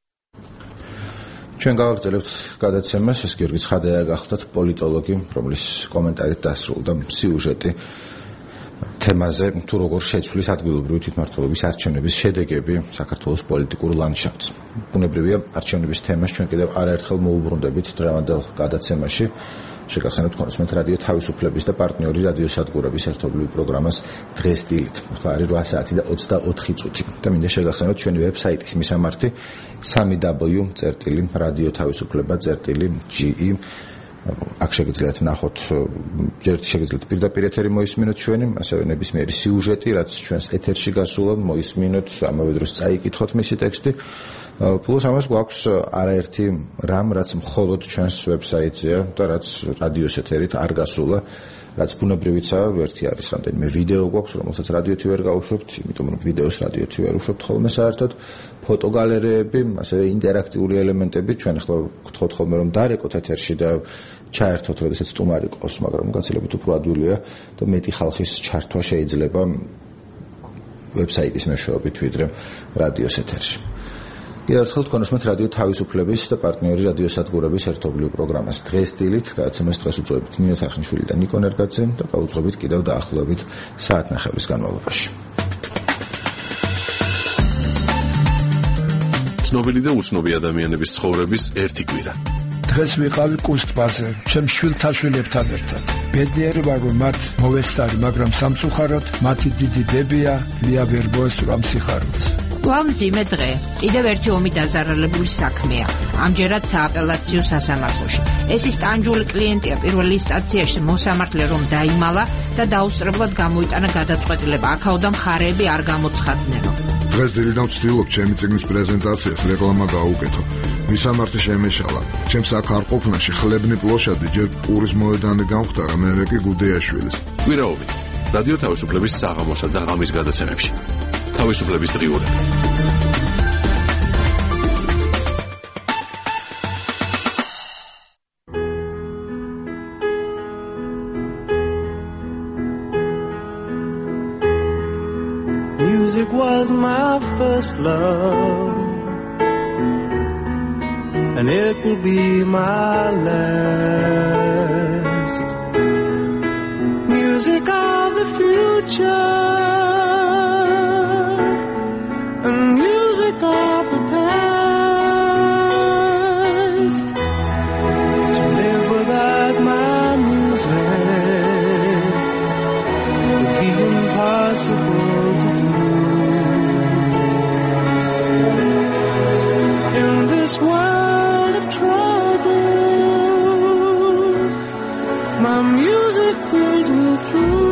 ჩვენ გავაგრძელებთ გადაცემას, ეს გიორგი ცხადაია გახლდათ პოლიტოლოგი, რომლის კომენტარით დასრულდა სიუჟეტი თემაზე, თუ როგორ შეცვლის ადგილობრივი თვითმმართველობის არჩევნების შედეგები საქართველოს პოლიტიკურ ლანდშაფტს. ბუნებრივია, არჩევნების თემას ჩვენ კიდევ არაერთხელ მოუბრუნდებით დღევანდელ გადაცემაში. შეგახსენებთ კონსუმენტ რადიო თავისუფლების და პარტნიორი რადიოსადგურების ერთობლივ პროგრამას დღეს დილით. ახლა არის რვა საათი და ოცდაოთხი წუთი. და მინდა შეგახსენოთ ჩვენი ვებსაიტის მისამართი სამი დაბლიუ წერტილი რადიო თავისუფლება წერტილი ჯი ი. აქ შეგიძლიათ ნახოთ, ჯერ შეგიძლიათ პირდაპირ ეთერი მოისმინოთ ჩვენი, ასევე ნებისმიერი სიუჟეტი, რაც ჩვენს ეთერში გასულა, მოისმინოთ, ამავე დროს წაიკითხოთ მისი ტექსტი. Plus ამას გვაქვს არაერთი რამ, რაც მხოლოდ ჩვენს ვებსაიტზეა და რაც რადიოს ეთერით არ გასულა, რაც ბუნებრივიცაა, ერთი არის რამდენიმე ვიდეო გვაქვს, რომელსაც რადიოთი ვერ გავუშვებთ, იმიტომ რომ ვიდეოს რადიოთი ვერ უშვებთ ხოლმე საერთოდ, ფოტოგალერეები, ასევე ინტერაქტიული ელემენტები, ჩვენ ახლა გთხოვთ ხოლმე რომ დარეკოთ ეთერში და ჩაერთოთ, როდესაც სტუმარი ყავს, მაგრამ გაცილებით უფრო ადვილია და მეტი ხალხის ჩართვა შეიძლება ვებსაიტის მეშვეობით ვიდრე რადიოს ეთერში. კიდევ ერთხელ თქვენ უსმენთ რადიო თავისუფლების და პარტნიორი რადიოსადგურების ერთობლივ პროგრამას დღეს დილით, გადაცემას დღეს უძღვებით ნინო თახნიშვილი და ნიკო ნერგაძე და გავუძღვებით კიდევ დაახლოებით საათნახევრის განმავლობაში. ცნობილი და უცნობი ადამიანების ცხოვრების ერთი კვირა. დღეს ვიყავი კუსტბაზე, ჩემ შვილთაშვილებთან ერთად. ბედნიერი ვარ, რომ მათ მოვესწარი, მაგრამ სამწუხაროდ მათი დიდი დებია ლია ვერ მოესწრო სიხარულს. ვამძიმე დღე. კიდევ ერთი ომი დაზარალებული საქმეა. ამჯერად სააპელაციო სასამართლოში. ეს ის ტანჯული კლიენტია პირველ ინსტანციაში მოსამართლე რომ დაიმალა და დაუსწრებლად გამოიტანა გადაწყვეტილება. აქაოდან მხარეები არ გამოცხადნენო. დღეს დილიდან ვცდილობ ჩემი წიგნის პრეზენტაციას რეკლამა გაუკეთო. მისამართი შემეშალა. ჩემს აქ არ ყოფნაში ხლებნი პლოშადი ჯერ პურის მოედანი გამختარა, მერე კი გუდეაშვილის. კვირაობით რადიო თავისუფლების საღამოსა და ღამის გადაცემებში. თავისუფლების დღიურები. Music was my first love, and it will be my last. Music of the future, and music of the past. To live without my music would be impossible to do. In this world of troubles, my music pulls me through.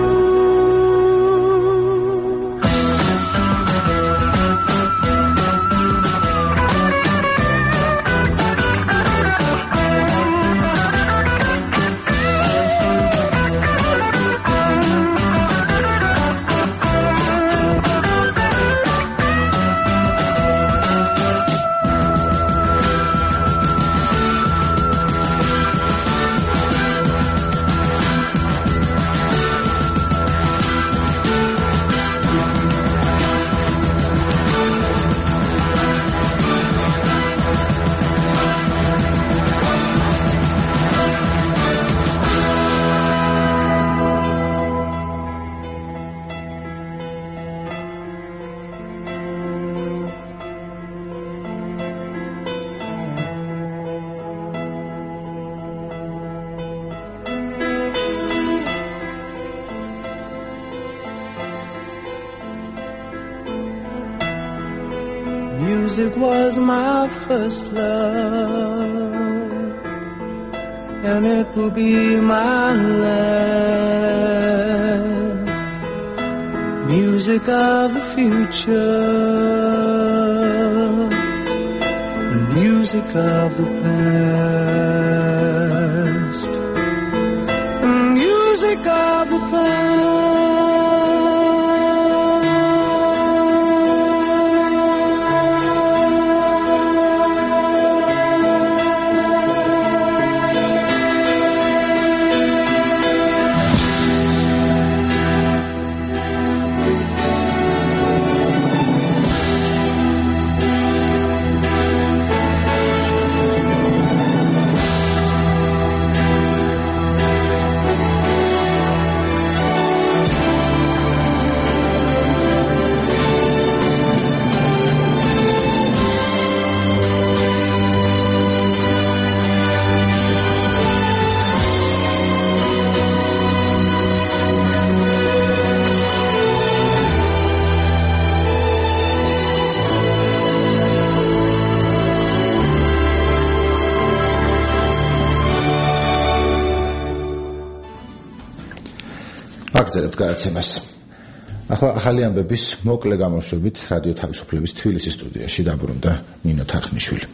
Music was my first love, and it will be my last. Music of the future, and music of the past, and music of the past. აგრძელებთ გადაცემას. ახლა ახალი ამბების მოკლე გამოშვებით რადიო თავისუფლების თბილისის სტუდიაში დაბრუნდა ნინო თარხნიშვილი.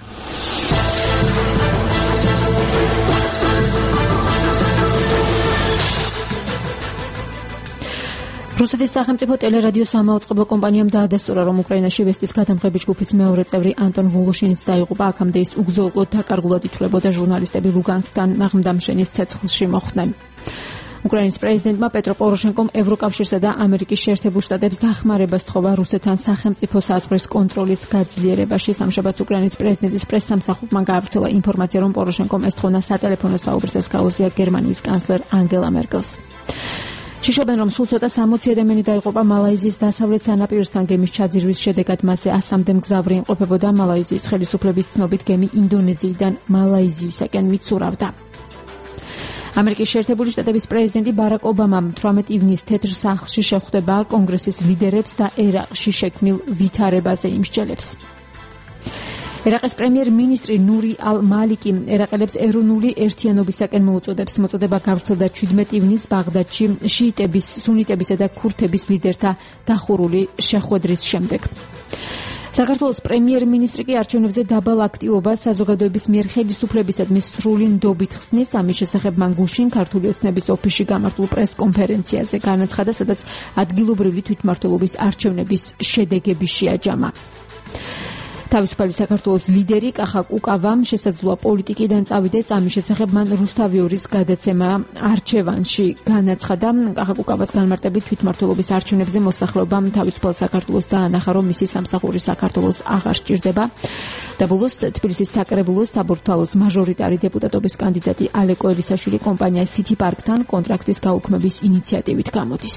რუსეთის სახელმწიფო ტელერადიო სამაუწყებლო კომპანიამ დაადასტურა, რომ უკრაინაში ვესტის გადამღები ჯგუფის მეორე წევრი ანტონ ვოლოშინიც დაიღუპა. აქამდე ის უგზო-უგლოდ დაკარგულად ითვლებოდა, ჟურნალისტები ლუგანსკთან მაღლდამშენის ცეცხლში მოხვდნენ. უკრაინის პრეზიდენტმა პეტრო პოროშენკომ ევროკავშირსა და ამერიკის შეერთებულ შტატებს დახმარებას თხოვა რუსეთთან სახელმწიფო საზღვრის კონტროლის გაძლიერებაში. სამშაბათს უკრაინის პრეზიდენტის პრესსამსახურმა გაავრცელა ინფორმაცია, რომ პოროშენკომ ეს თხოვნა სატელეფონო საუბრის გაუზია გერმანიის კანცლერ ანგელა მერკელს. შიშობენ, რომ სულ ცოტა სამოცი ადამიანი დაიღუპა მალაიზიის დასავლეთ სანაპიროსთან გემის ჩაძირვის შედეგად. მასზე ასამდე მგზავრი იმყოფებოდა. მალაიზიის ხელისუფლების ცნობით გემი ინდონეზიიდან მალაიზიისაკენ მიცურავდა. ამერიკის შეერთებული შტატების პრეზიდენტი ბარაკ ობამამ თვრამეტ ივნისს თეთრ სახლში შეხვდება კონგრესის ლიდერებს და ერაყში შექმნილ ვითარებაზე იმსჯელებს. ერაყის პრემიერ-მინისტრი ნური ალ-მალიკი ერაყელებს ეროვნული ერთიანობისაკენ მოუწოდებს. მოწოდება გავრცელდა ჩვიდმეტ ივნისს ბაღდადში შიიტების, სუნიტებისა და ქურთების ლიდერთა დახურული შეხვედრის შემდეგ. საქართველოს პრემიერ-მინისტრი კი არჩევნებზე დაბალ აქტივობას საზოგადოების მიერ ხელისუფლებისადმი სრული ნდობით ხსნის. ამის შესახებ მან გუშინ ქართული ოცნების ოფისში გამართულ პრეს-კონფერენციაზე განაცხადა, სადაც ადგილობრივი თვითმმართველობის არჩევნების შედეგები შეაჯამა. თავისუფალი საქართველოს ლიდერი კახა კუკავამ შესაძლოა პოლიტიკიდან წავიდეს. ამის შესახებ მან რუსთავიორის გადაცემა არჩევანში განაცხადა. კახა კუკავას განმარტებით თვითმმართველობის არჩევნებზე მოსახლეობამ თავისუფალ საქართველოს დაანახა, რომ მისი სამსახური საქართველოს აღარ სჭირდება. და ბოლოს თბილისის საკრებულოს საბურთალოს მაჟორიტარი დეპუტატობის კანდიდატი ალეკო ელისაშვილი კომპანია City Park-თან კონტრაქტის გაუქმების ინიციატივით გამოდის.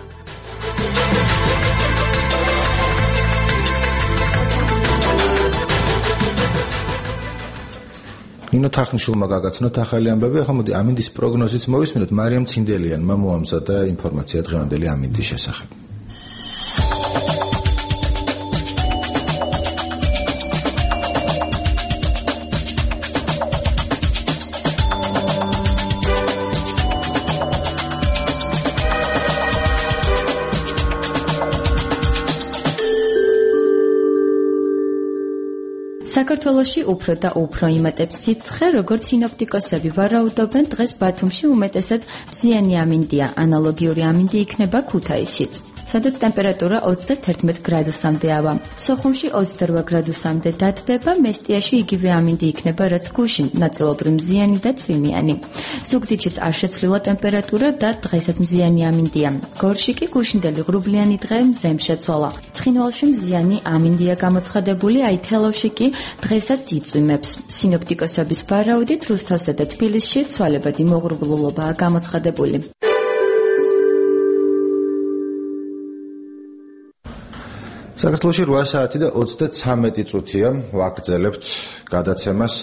ნინო თარხნიშვილმა გაგაცნოთ ახალი ამბები. ახლა მოდი ამინდის პროგნოზიც მოვისმინოთ. მარიამ ცინდელიანმა მოამზადა ინფორმაცია დღევანდელი ამინდის შესახებ. საქართველოში უფრო და უფრო იმატებს სიცხე, როგორც სინოპტიკოსები ვარაუდობენ, დღეს ბათუმში უმეტესად მზიანი ამინდია, ანალოგიური ამინდი იქნება ქუთაისშიც, სადაც ტემპერატურა ოცდაათი გრადუსამდე ავა. სოხუმში ოცდარვა გრადუსამდე დათბება, მესტიაში იგივე ამინდი იქნება, რაც გუშინ, ნაწილობრივ მზიანი და წვიმიანი. ზუგდიდშიც არ შეცვლილა ტემპერატურა და დღესაც მზიანი ამინდია. გორში კი გუშინდელი ღრუბლიანი დღე მზემ შეცვალა. ცხინვალში მზიანი ამინდია გამოცხადებული, აი თელავში კი დღესაც იწვიმებს. სინოპტიკოსების ვარაუდით რუსთავსა და თბილისში ცვალებადი მოღრუბლულობაა გამოცხადებული. საქართველოში რვა საათი და ოცდაცამეტი წუთია ვაგრძელებთ გადაცემას.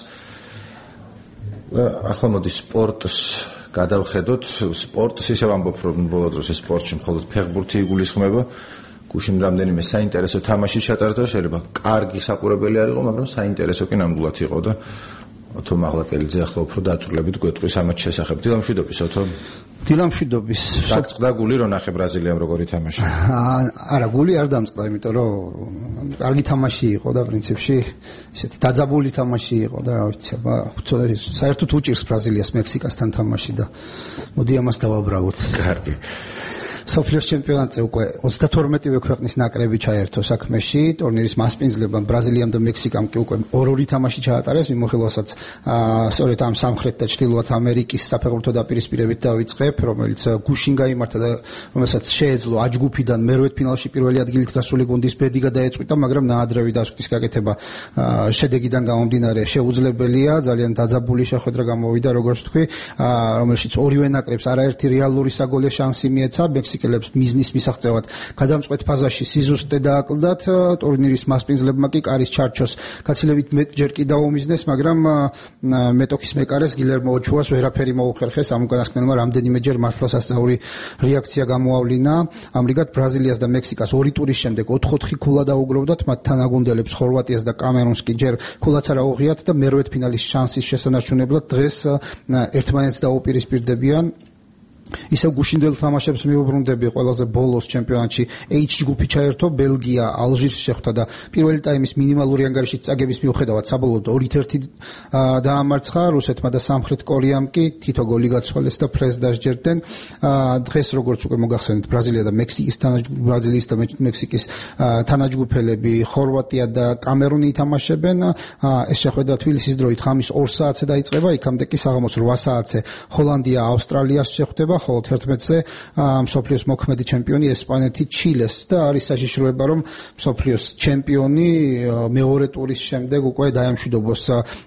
ახლა მოდი სპორტს გადავხედოთ. სპორტს ისე ვამბობ, რომ ბოლო დროს სპორტში მხოლოდ ფეხბურთი იგულისხმება. გუშინ რამდენიმე საინტერესო თამაში ჩატარდა, შეიძლება კარგი საყურებელი არ იყო, მაგრამ საინტერესო კი ნამდვილად იყო და ოთო მაღლაკელიძე ახლა უფრო დაწვრილებით გვეტყვის ამათ შესახებ. დილამშვიდობის ოთო. დილამშვიდობის. დაგწყდა გული რომ ნახე ბრაზილიამ როგორი თამაში. არა, გული არ დამწყდა, იმიტომ რომ კარგი თამაში იყო და პრინციპში ესეთი დაძაბული თამაში იყო და რა ვიცი, აბა საერთოდ უჭირს ბრაზილიას მექსიკასთან თამაში და მოდი ამას დავაბრალოთ. კარგი. სოფლიოს ჩემპიონატზე უკვე ოცდათორმეტივე ქვეყნის ნაკრები ჩაერთო საქმეში. ტურნირის მასპინძლებამ ბრაზილიამ და მექსიკამ კი უკვე ორ-ორი თამაში ჩაატარეს, მიმოხილვასაც სწორედ ამ სამხრეთ და ჩრდილოეთ ამერიკის საფეხბურთო დაპირისპირებით დავიწყებ, რომელიც გუშინ გაიმართა და რომელსაც შეეძლო აჯგუფიდან მერვედ ფინალში პირველი ადგილით გასული გუნდის ბედი გადაეწყვიტა, მაგრამ ნაადრევი დასკვნის გაკეთება შედეგიდან გამომდინარე შეუძლებელია. ძალიან დაძაბული შეხვედრა გამოვიდა, როგორც თქვი, რომელშიც ორივე ნაკრებს არაერთი რეალური საგოლე შანსი მიეცა. მექსიკელებს მიზნის მისაღწევად გადამწყვეტ ფაზაში სიზუსტე დააკლდათ. ტურნირის მასპინძლებმა კი კარის ჩარჩოს გაცილებით მეტჯერ კი დაუმიზნეს, მაგრამ მეტოქის მეკარეს გილერმო ოჩუას ვერაფერი მოუხერხეს. ამ უკანასკნელმა რამდენიმეჯერ მართლასასწაული რეაქცია გამოავლინა. ამრიგად ბრაზილიას და მექსიკას ორი ტურის შემდეგ ოთხ-ოთხი ქულა დაუგროვდათ. მათ თანაგუნდელებს ხორვატიას და კამერუნს კი ჯერ ქულაც არ აუღიათ და მერვედ ფინალის შანსის შესანარჩუნებლად დღეს ერთმანეთს დაუპირისპირდებიან. ისევ გუშინდელ თამაშებს მიუბრუნდები ყველაზე ბოლოს ჩემპიონატში H ჯგუფი ჩაერთო ბელგია ალჟირს შეხვდა და პირველი ტაიმის მინიმალური ანგარიშით წაგების მიუხედავად საბოლოოდ ორი ერთი დაამარცხა რუსეთმა და სამხრეთ კორეამ კი თითო გოლი გაცვალეს და ფრეს დასჯერდნენ დღეს როგორც უკვე მოგახსენეთ ბრაზილია და მექსიკის თანაჯგუფ ბრაზილიის და მექსიკის თანაჯგუფელები ხორვატია და კამერუნი ითამაშებენ ეს შეხვედრა თბილისის დროით ხამის ორ საათზე დაიწყება იქამდე კი საღამოს რვა საათზე ჰოლანდია ავსტრალიას შეხვდება ხოლო თერთმეტზე მსოფლიოს მოქმედი ჩემპიონი ესპანეთი ჩილეს და არის საშიშროება რომ მსოფლიოს ჩემპიონი მეორე ტურის შემდეგ უკვე დაემშვიდობოს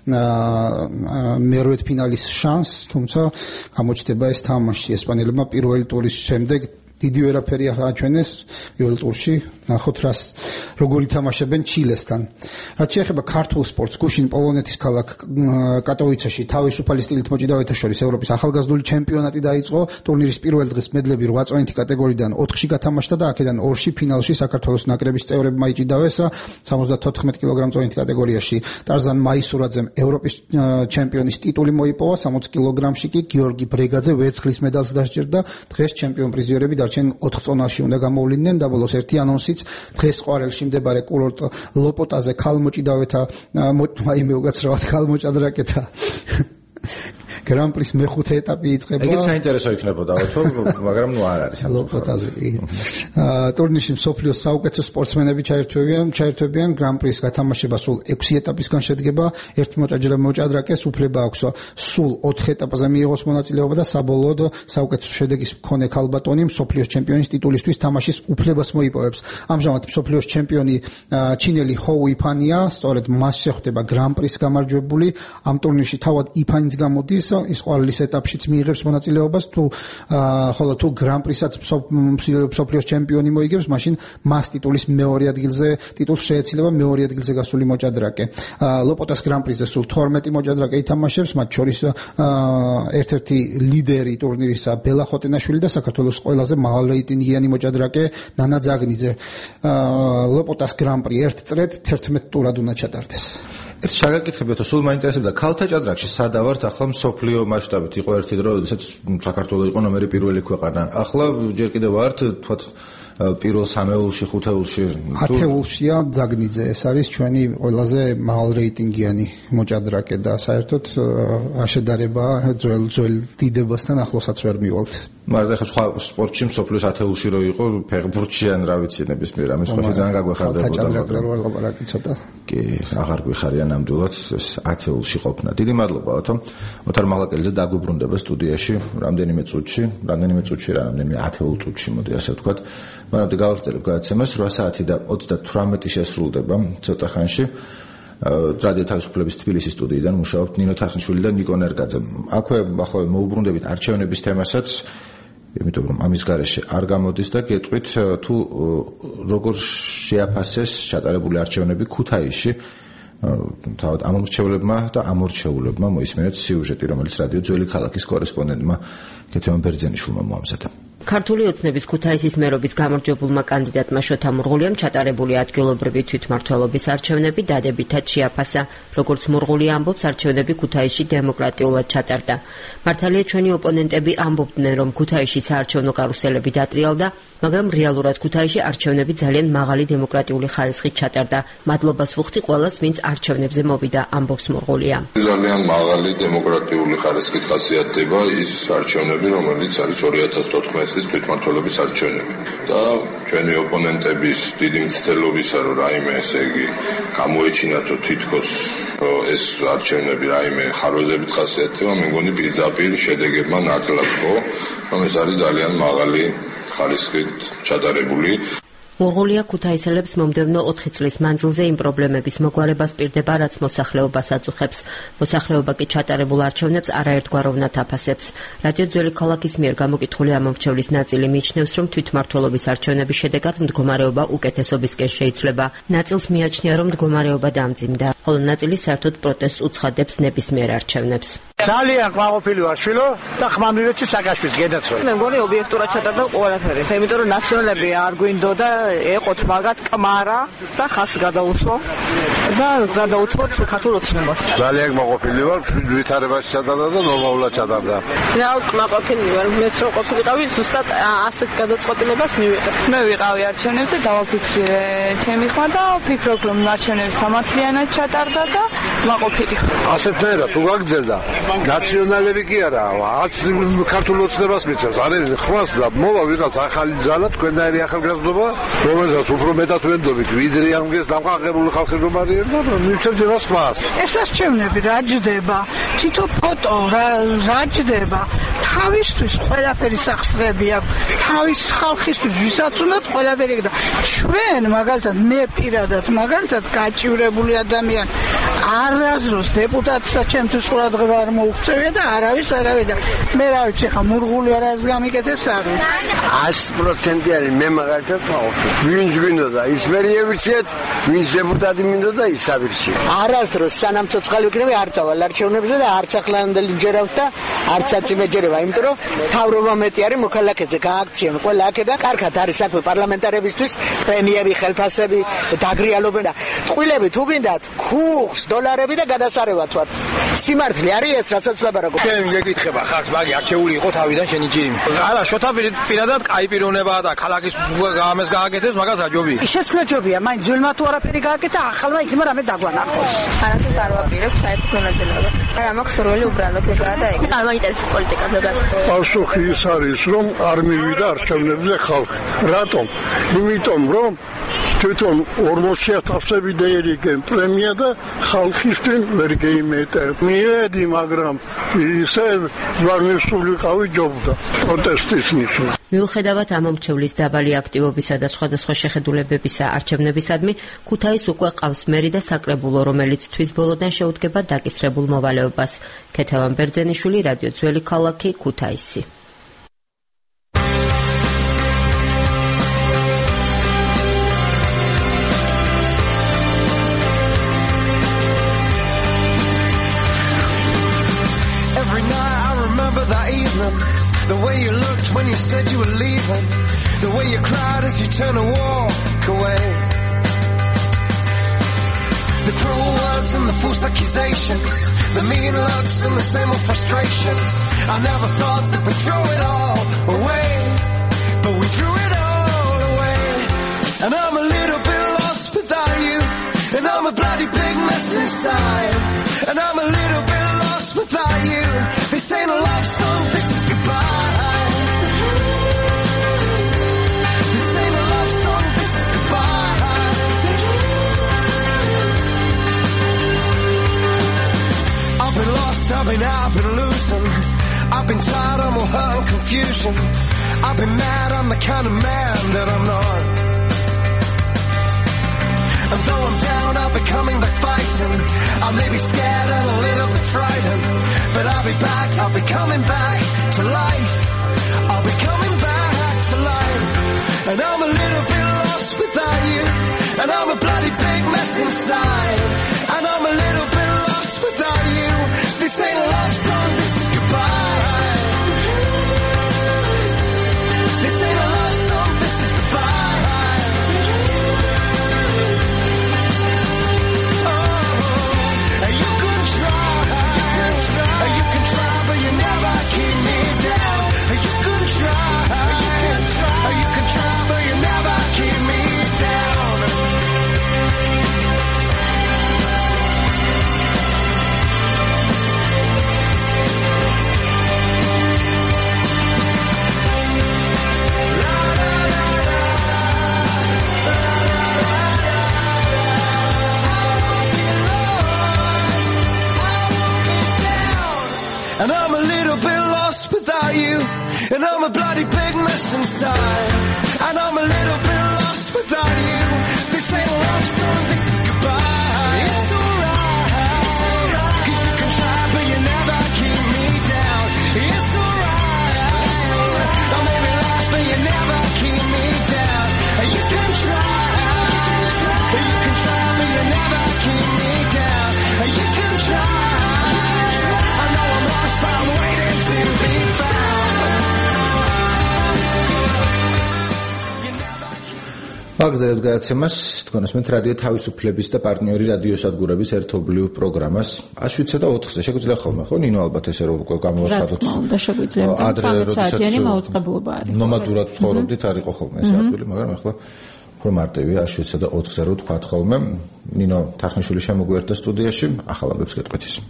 მერვედ ფინალის შანსს თუმცა გამოჩნდება ეს თამაში ესპანელებმა პირველი ტურის შემდეგ დიდი ვერაფერი აჩვენეს პირველ ტურში ნახოთ რას როგორ ითამაშებენ ჩილესთან რაც შეეხება ქართულ სპორტს გუშინ პოლონეთის ქალაქ კატოვიცეში თავისუფალი სტილით მოჭიდავეთა შორის ევროპის ახალგაზრდული ჩემპიონატი დაიწყო ტურნირის პირველ დღეს მედლები რვა წონითი კატეგორიიდან ოთხში გათამაშდა და აქედან ორში ფინალში საქართველოს ნაკრების წევრებმა იჭიდავეს სამოცდათოთხმეტ კილოგრამ-წონით კატეგორიაში ტარზან მაისურაძემ ევროპის ჩემპიონის ტიტული მოიპოვა სამოცი კილოგრამში კი გიორგი ბრეგაძე ვერცხლის მედალს დასჯერდა დღეს ჩემპიონ პრიზიორები დარჩენ ოთხ წონაში უნდა გამოვლიდნენ და ბოლოს ერთი ანონსიც დღეს ყვარელში მდებარე კურორტ ლოპოტაზე ქალმოჭიდავეთა მაიმე უგაცრავად ქალმოჭადრაკეთა გრან-პრის მეხუთე ეტაპი იწყება. ეგეც საინტერესო იქნებოდა, თო, მაგრამ ნუ არ არის ლოპოტაზე. ტურნირში მსოფლიოს საუკეთესო სპორტსმენები ჩაერთვებიან, ჩაერთვებიან გრან-პრის გათამაშება სულ ექვსი ეტაპისგან შედგება. ერთ მოჭადრაკე მოჭადრაკეს უფლება აქვს სულ ოთხ ეტაპზე მიიღოს მონაწილეობა და საბოლოოდ საუკეთესო შედეგის მქონე ქალბატონი მსოფლიოს ჩემპიონის ტიტულისთვის თამაშის უფლებას მოიპოვებს. ამჟამად მსოფლიოს ჩემპიონი ჩინელი ჰოუ იფანია, სწორედ მას შეხვდება გრან-პრის გამარჯვებული. ამ ტურნირში თავად იფანიც გამოდის ის ყოველის ეტაპშიც მიიღებს მონაწილეობას თუ ხოლო თუ გრან-პრისაც მსოფლიოს ჩემპიონი მოიგებს მაშინ მას ტიტულის მეორე ადგილზე ტიტულს შეეცილება მეორე ადგილზე გასული მოჭადრაკე ლოპოტას გრან-პრიზე სულ თორმეტი მოჭადრაკე ითამაშებს მათ შორის ერთ-ერთი ლიდერი ტურნირისა ბელა ხოტენაშვილი და საქართველოს ყველაზე მაღალ რეიტინგიანი მოჭადრაკე ნანა ძაგნიძე ლოპოტას გრან-პრი ერთ წრედ თერთმეტ ტურად უნდა ჩატარდეს ერთ შეგაკითხებიათ, სულ მაინტერესებდა ქალთა ჭადრაკში სადავართ ახლა მსოფლიო მასშტაბით იყო ერთი დრო, როდესაც საქართველოს იყო ნომერი პირველი ქვეყანა. ახლა ჯერ კიდევ ვართ, თქვათ პირველ სამეულში, ხუთეულში. ათეულშია ძაგნიძე, ეს არის ჩვენი ყველაზე მაღალ რეიტინგიანი მოჭადრაკე და საერთოდ აშედარება ძველ ძველ დიდებასთან ახლოსაც ვერ მივალთ. მაგრამ ახლა სხვა სპორტში მსოფლიოს ათეულში რო იყო, ფეხბურთში ან რა ვიცი ნებისმიერ ამის ხოში ძალიან გაგვეხარდებოდა. ჭადრაკზე ვარ ლაპარაკი ცოტა. კი, აღარ გვიხარია ნამდვილად ათეულში ყოფნა. დიდი მადლობა, ოთო. ოთარ მაღლაკელიძე დაგვიბრუნდება სტუდიაში რამდენიმე წუთში, რამდენიმე წუთში რა, რამდენიმე ათეულ წუთში, მოდი ასე ვთქვათ. მანამდე გავაგრძელებ გადაცემას, რვა საათი და ოცდათვრამეტი შესრულდება ცოტა ხანში. რადიო თავისუფლების თბილისის სტუდიიდან მუშაობთ ნინო თახნიშვილი და ნიკო ნერგაძე. აქვე ახლა მოუბრუნდებით არჩევნების თემასაც, იმიტომ რომ ამის გარეშე არ გამოდის და გეტყვით თუ როგორ შეაფასეს ჩატარებული არჩევნები ქუთაისში. თავად ამორჩევლებმა და ამორჩეულებმა მოისმინეთ სიუჟეტი, რომელიც რადიო ძველი ქალაქის კორესპონდენტმა კეთევან ბერძენიშვილმა მოამზადა. ქართული ოცნების ქუთაისის მერობის გამარჯვებულმა კანდიდატმა შოთა მურღულიამ ჩატარებული ადგილობრივი თვითმმართველობის არჩევნები დადებითად შეაფასა. როგორც მურღულია ამბობს, არჩევნები ქუთაისში დემოკრატიულად ჩატარდა. მართალია ჩვენი ოპონენტები ამბობდნენ, რომ ქუთაისში საარჩევნო კარუსელები დატრიალდა, მაგრამ რეალურად ქუთაისში არჩევნები ძალიან მაღალი დემოკრატიული ხარისხით ჩატარდა. მადლობას ვუხდი ყველას, ვინც არჩევნებზე მოვიდა, ამბობს მურღულია. ძალიან მაღალი დემოკრატიული ხარისხით ხასიათდება ის არჩევნები, რომელიც არის ორი ათას თოთხმეტი წლის თვითმმართველობის არჩევნები. და ჩვენი ოპონენტების დიდი მცდელობისა, რომ რაიმე ესე იგი გამოეჩინათო თითქოს ეს არჩევნები რაიმე ხარვეზებით ხასიათდება, მე მგონი პირდაპირ შედეგებმა ნაკლად ხო, რომ ეს არის ძალიან მაღალი ხარისხით ჩატარებული. მურღულია ქუთაისელებს მომდევნო ოთხი წლის მანძილზე იმ პრობლემების მოგვარებას პირდება, რაც მოსახლეობას აწუხებს. მოსახლეობა კი ჩატარებულ არჩევნებს არაერთგვაროვნად აფასებს. რადიო ძველი ქალაქის მიერ გამოკითხული ამორჩევლის ნაწილი მიიჩნევს, რომ თვითმმართველობის არჩევნების შედეგად მდგომარეობა უკეთესობისკენ შეიცვლება. ნაწილს მიაჩნია, რომ მდგომარეობა დამძიმდა, ხოლო ნაწილი საერთოდ პროტესტს უცხადებს ნებისმიერ არჩევნებს. ძალიან კმაყოფილი ვარ შვილო და ხმამივეცი საკაშვის გედაცვლა. მე მგონი ობიექტურად ჩატარდა ყველაფერი. იმიტომ რომ ნაციონალები არ გვინდოდა ეყოთ მაგათ კმარა და ხას გადაუსვო და გადაუთმოთ საქართველოს ოცნებას. ძალიან მოყოფილი ვარ, ვითარებაში ჩატარდა და ნორმალურად ჩატარდა. რა უკმაყოფილი ვარ, მეც რო ყოფილიყავი, ზუსტად ასეთ გადაწყვეტილებას მივიღებ. მე ვიყავი არჩევნებზე, დავაფიქსირე ჩემი ხმა და ვფიქრობ, რომ არჩევნები სამართლიანად ჩატარდა და მაყოფილი. ასეთნაირად თუ გაგრძელდა, ნაციონალები კი არა, არც ქართულ ოცნებას მიცემს, არის ხმას და მოვა ვიღაც ახალი ძალა, თქვენნაირი ახალგაზრდობა, რომელსაც უფრო მეტად ვენდობით, ვიდრე ამგეს დამყარებული ხალხი რომ არიან და მიცემთ მას ხმას. ეს არჩევნები რა ჯდება? თითო ფოტო რა რა ჯდება? თავისთვის ყველაფერი სახსრები აქვს, თავის ხალხისთვის ვისაც უნდათ ყველაფერი და ჩვენ მაგალითად მე პირადად მაგალითად გაჭირებული ადამიანი არასდროს დეპუტატსაც ჩემთვის ყურადღება არ მოუქცევია და არავის არავის და მე რა ვიცი ხა მურღული არას გამიკეთებს არ ათი პროცენტი არის მე მაგალითად მაყოფილი ვინც გვინდოდა ის მერიევიციეთ ვინც დეპუტატი მინდოდა ის ავირჩიე არასდროს სანამ ცოცხალი ვიქნები არ წავალ არჩევნებზე და არც ახლანდელი ჯერავს და არც აწიმეჯერება იმიტომ რომ თავრობა მეტი არის მოქალაქეზე გააქციონ ყველა აქედან კარგად არის საქმე პარლამენტარებისთვის პრემიები ხელფასები დაგრიალობენ და ტყუილები თუ გინდათ ქუხს დოლარები და გადასარევად ვართ სიმართლე არის ეს რასაც ლაბარაკობ ჩვენ გეკითხება ხარს მაგი არჩეული იყო თავიდან შენი ჯირი არა შოთა პირადად კაი პიროვნებაა და ქალაქის გამეს გააკეთებს მაგას აჯობი შესვლა ჯობია მაინც ძველმა თუ არაფერი გააკეთა ახალმა იქნება რამე დაგვანახოს არასდროს არ ვაპირებ საერთოდ მონაწილეობას არა მაქვს როლი უბრალოდ ეგაა და ეგ არ მაინტერესებს პოლიტიკა ზოგადად პასუხი ის არის რომ არ მივიდა არჩევნებზე ხალხი რატომ იმიტომ რომ თვითონ ორმოცი ათასები დაერიგენ პრემია და ხალხისთვის ვერ გეიმეტებ. მივედი, მაგრამ ისე ვარ მისულიყავი ჯობდა პროტესტის ნიშნად. მიუხედავად ამომრჩევლის დაბალი აქტივობისა და სხვადასხვა შეხედულებებისა არჩევნებისადმი, ქუთაისს უკვე ყავს მერი და საკრებულო, რომელიც თვის ბოლოდან შეუდგება დაკისრებულ მოვალეობას. ქეთევან ბერძენიშვილი, რადიო ძველი ქალაქი, ქუთაისი. The way you looked when you said you were leaving, the way you cried as you turned to walk away, the cruel words and the false accusations, the mean looks and the same old frustrations. I never thought that we'd throw it all away, but we threw it all away. And I'm a little bit lost without you, and I'm a bloody big mess inside. And I'm a little bit lost without you. This ain't a love song, this is goodbye. This ain't a love song, this is goodbye. I've been lost, I've been out, I've been losing. I've been tired, I'm all hurt and confusion. I've been mad, I'm the kind of man that I'm not. And though I'm down, I'll be coming back fighting. I may be scared and a little bit frightened, but I'll be back, I'll be coming back to life. I'll be coming back to life. And I'm a little bit lost without you, and I'm a bloody big mess inside. And I'm a little bit lost without you. This ain't a love song, this is goodbye. This ain't a love song, this is goodbye. And I'm a little bit lost without you, and I'm a bloody big mess inside. And I'm a little bit lost without you. This ain't a love song, this is goodbye. It's alright, it's alright, 'cause you can try but you never keep me down. It's alright, it's alright, I may be lost but you never keep me down. You can try, you can try but you never keep me down. You can try. I'm waiting to be found. აგზავნეთ გადაცემას თქვენ ასმენთ რადიო თავისუფლების და პარტნიორი რადიოსადგურების ერთობლივ პროგრამას აშუცე და ოთხზე შეგვიძლია ხოლმე ხო ნინო ალბათ ესე რომ გამოვაცხადოთ. რა თქმა უნდა შეგვიძლია ადრე როდესაც მაუწყებლობა არის. ნომადურად ცხოვრობდით არ იყო ხოლმე ეს ადგილი, მაგრამ ახლა უფრო მარტივია აშუცე და ოთხზე რო თქვათ ხოლმე. ნინო თახნიშვილი შემოგვიერთდა სტუდიაში, ახალ ამბებს გეტყვით ის.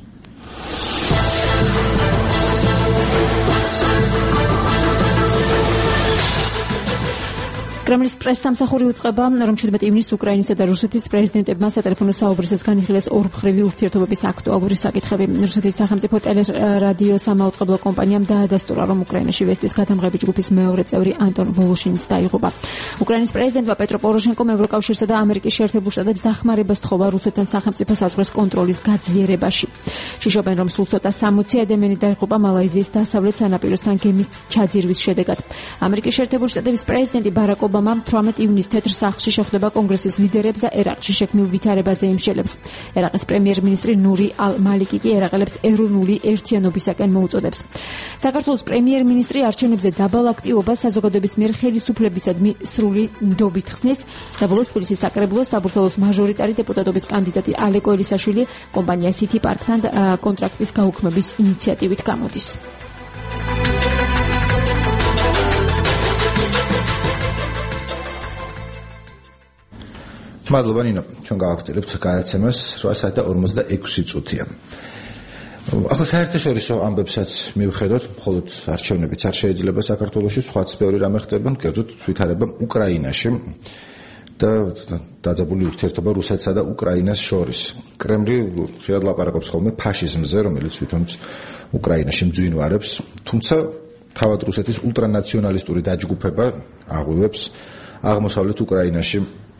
კრემლის პრესსამსახური უწყება, რომ შვიდმეტი ივნისს უკრაინისა და რუსეთის პრეზიდენტებმა სატელეფონო საუბრისას განიხილეს ორმხრივი ურთიერთობების აქტუალური საკითხები. რუსეთის სახელმწიფო ტელერადიო სამაუწყებლო კომპანიამ დაადასტურა, რომ უკრაინაში ვესტის გადამღები ჯგუფის მეორე წევრი ანტონ ვოლოშინიც დაიღუპა. უკრაინის პრეზიდენტმა პეტრო პოროშენკომ ევროკავშირსა და ამერიკის შეერთებულ შტატებს დახმარებას თხოვა რუსეთთან სახელმწიფო საზღვრის კონტროლის გაძლიერებაში. შიშობენ, რომ სულ ცოტა სამოცი ადამიანი დაიღუპა მალაიზიის დასავლეთ სანაპიროსთან გემის ჩაძირვის შედეგად. ამერიკის შეერთებული შტატების პრეზიდენტი ბარაკ ობამამ თვრამეტ ივნისს თეთრ სახლში შეხვდება კონგრესის ლიდერებს და ერაყში შექმნილ ვითარებაზე იმსჯელებს. ერაყის პრემიერ-მინისტრი ნური ალ-მალიკი კი ერაყელებს ეროვნული ერთიანობისაკენ მოუწოდებს. საქართველოს პრემიერ-მინისტრი არჩევნებზე დაბალ აქტივობას საზოგადოების მიერ ხელისუფლებისადმი სრული ნდობით ხსნის და ბოლოს თბილისის საკრებულოს საბურთალოს მაჟორიტარი დეპუტატობის კანდიდატი ალეკო ელისაშვილი კომპანია City Park-თან კონტრაქტის გაუქმების ინიციატივით გამოდის. მადლობა ნინო, ჩვენ გავაგრძელებთ გადაცემას რვა საათი და ორმოცდაექვსი წუთია. ახლა საერთაშორისო ამბებსაც მივხედოთ, მხოლოდ არჩევნებიც არ შეიძლება საქართველოში, სხვაც ბევრი რამე ხდება, კერძოდ ვითარება უკრაინაში და დაძაბული ურთიერთობა რუსეთსა და უკრაინას შორის. კრემლი ხშირად ლაპარაკობს ხოლმე ფაშიზმზე, რომელიც თვითონ უკრაინაში მძვინვარებს, თუმცა თავად რუსეთის ულტრანაციონალისტური დაჯგუფება აღვივებს აღმოსავლეთ უკრაინაში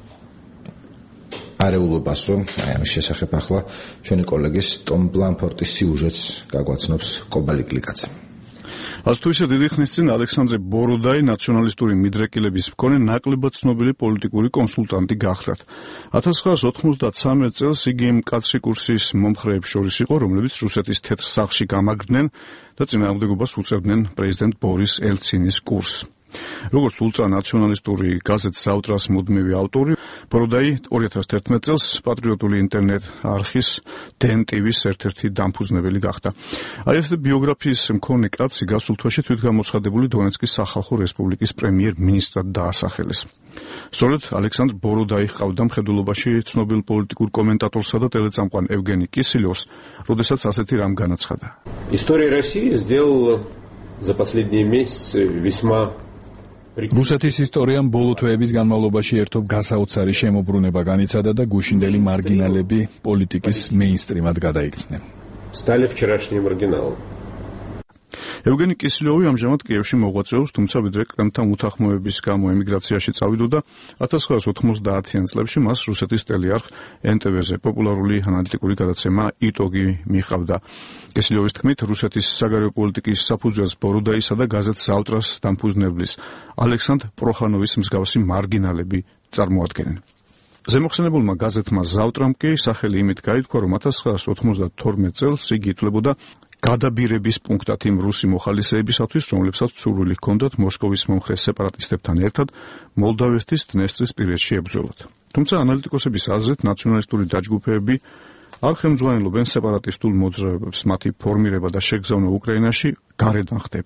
არეულობას, რომ აი ამის შესახებ ახლა ჩვენი კოლეგის ტომ ბლანფორტის სიუჟეტს გაგვაცნობს კობალი კლიკაძე. Ας თუ ისე დიდი ხნის წინ ალექსანდრე ბოროდაი ნაციონალისტური მიდრეკილების მქონე ნაკლებად ცნობილი პოლიტიკური კონსულტანტი გახლდათ. ათას ცხრაას ოთხმოცდათსამე წელს იგი იმ მკაცრი კურსის მომხრეებს შორის იყო, რომლებიც რუსეთის თეთრ სახლში გამაგრდნენ და წინააღმდეგობას უწევდნენ პრეზიდენტ ბორის ელცინის კურსს. როგორც ულტრანაციონალისტური გაზეთ საუტრას მუდმივი ავტორი, ბოროდაი ორი ათას თერთმეტ წელს პატრიოტული ინტერნეტ არხის დენ ტივის ერთ-ერთი დამფუძნებელი გახდა. აი ეს ბიოგრაფიის მქონე კაცი გასულ თვეში თვითგამოცხადებული დონეცკის სახალხო რესპუბლიკის პრემიერ-მინისტრად დაასახელეს. სწორედ ალექსანდრ ბოროდაი ჰყავდა მხედველობაში ცნობილ პოლიტიკურ კომენტატორსა და ტელეწამყვან ევგენი კისილევს, როდესაც ასეთი რამ განაცხადა. История России сделала за последние месяцы весьма რუსეთის ისტორიამ ბოლო თვეების განმავლობაში ერთობ გასაოცარი შემოbrunება განიცადა და გუშინდელი მარგინალები პოლიტიკის მეინსტრიმად გადაიქცნენ. Стали вчерашние маргиналы. ევგენი კისილევი ამჟამად კიევში მოღვაწეობს, თუმცა ვიდრე კრემლთან უთანხმოების გამო ემიგრაციაში წავიდა, ათას ცხრაას ოთხმოცდაათიან წლებში მას რუსეთის ტელეარხ ენ ტე ვე-ზე პოპულარული ანალიტიკური გადაცემა იტოგი მიჰყავდა. კისილევის თქმით, რუსეთის საგარეო პოლიტიკის საფუძველს ბოროდაისა და გაზეთ საუტრას დამფუძნებლის ალექსანდრ პროხანოვის მსგავსი მარგინალები წარმოადგენენ. ზემოხსენებულმა გაზეთმა ზავტრამ კი სახელი იმით გაითქვა, რომ ათას ცხრაას ოთხმოცდათორმეტ წელს იგი ითვლებოდა გადაბირების პუნქტად იმ რუსი მოხალისეებისათვის, რომლებსაც სურვილი ჰქონდათ მოსკოვის მომხრე სეპარატისტებთან ერთად მოლდავეთის დნესტრის პირეთში ებრძოლათ. თუმცა ანალიტიკოსების აზრით, ნაციონალისტური დაჯგუფებები არ ხელმძღვანელობენ სეპარატისტულ მოძრაობებს, მათი ფორმირება და შეგზავნა უკრაინაში გარედან ხდება.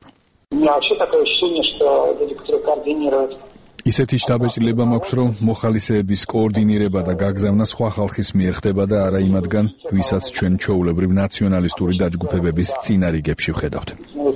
ისეთი შთაბეჭდილება მაქვს, რომ მოხალისეების კოორდინირება და გაგზავნა სხვა ხალხის მიერ ხდება და არა იმათგან, ვისაც ჩვენ ჩვეულებრივ ნაციონალისტური დაჯგუფებების წინარიგებში ვხედავთ.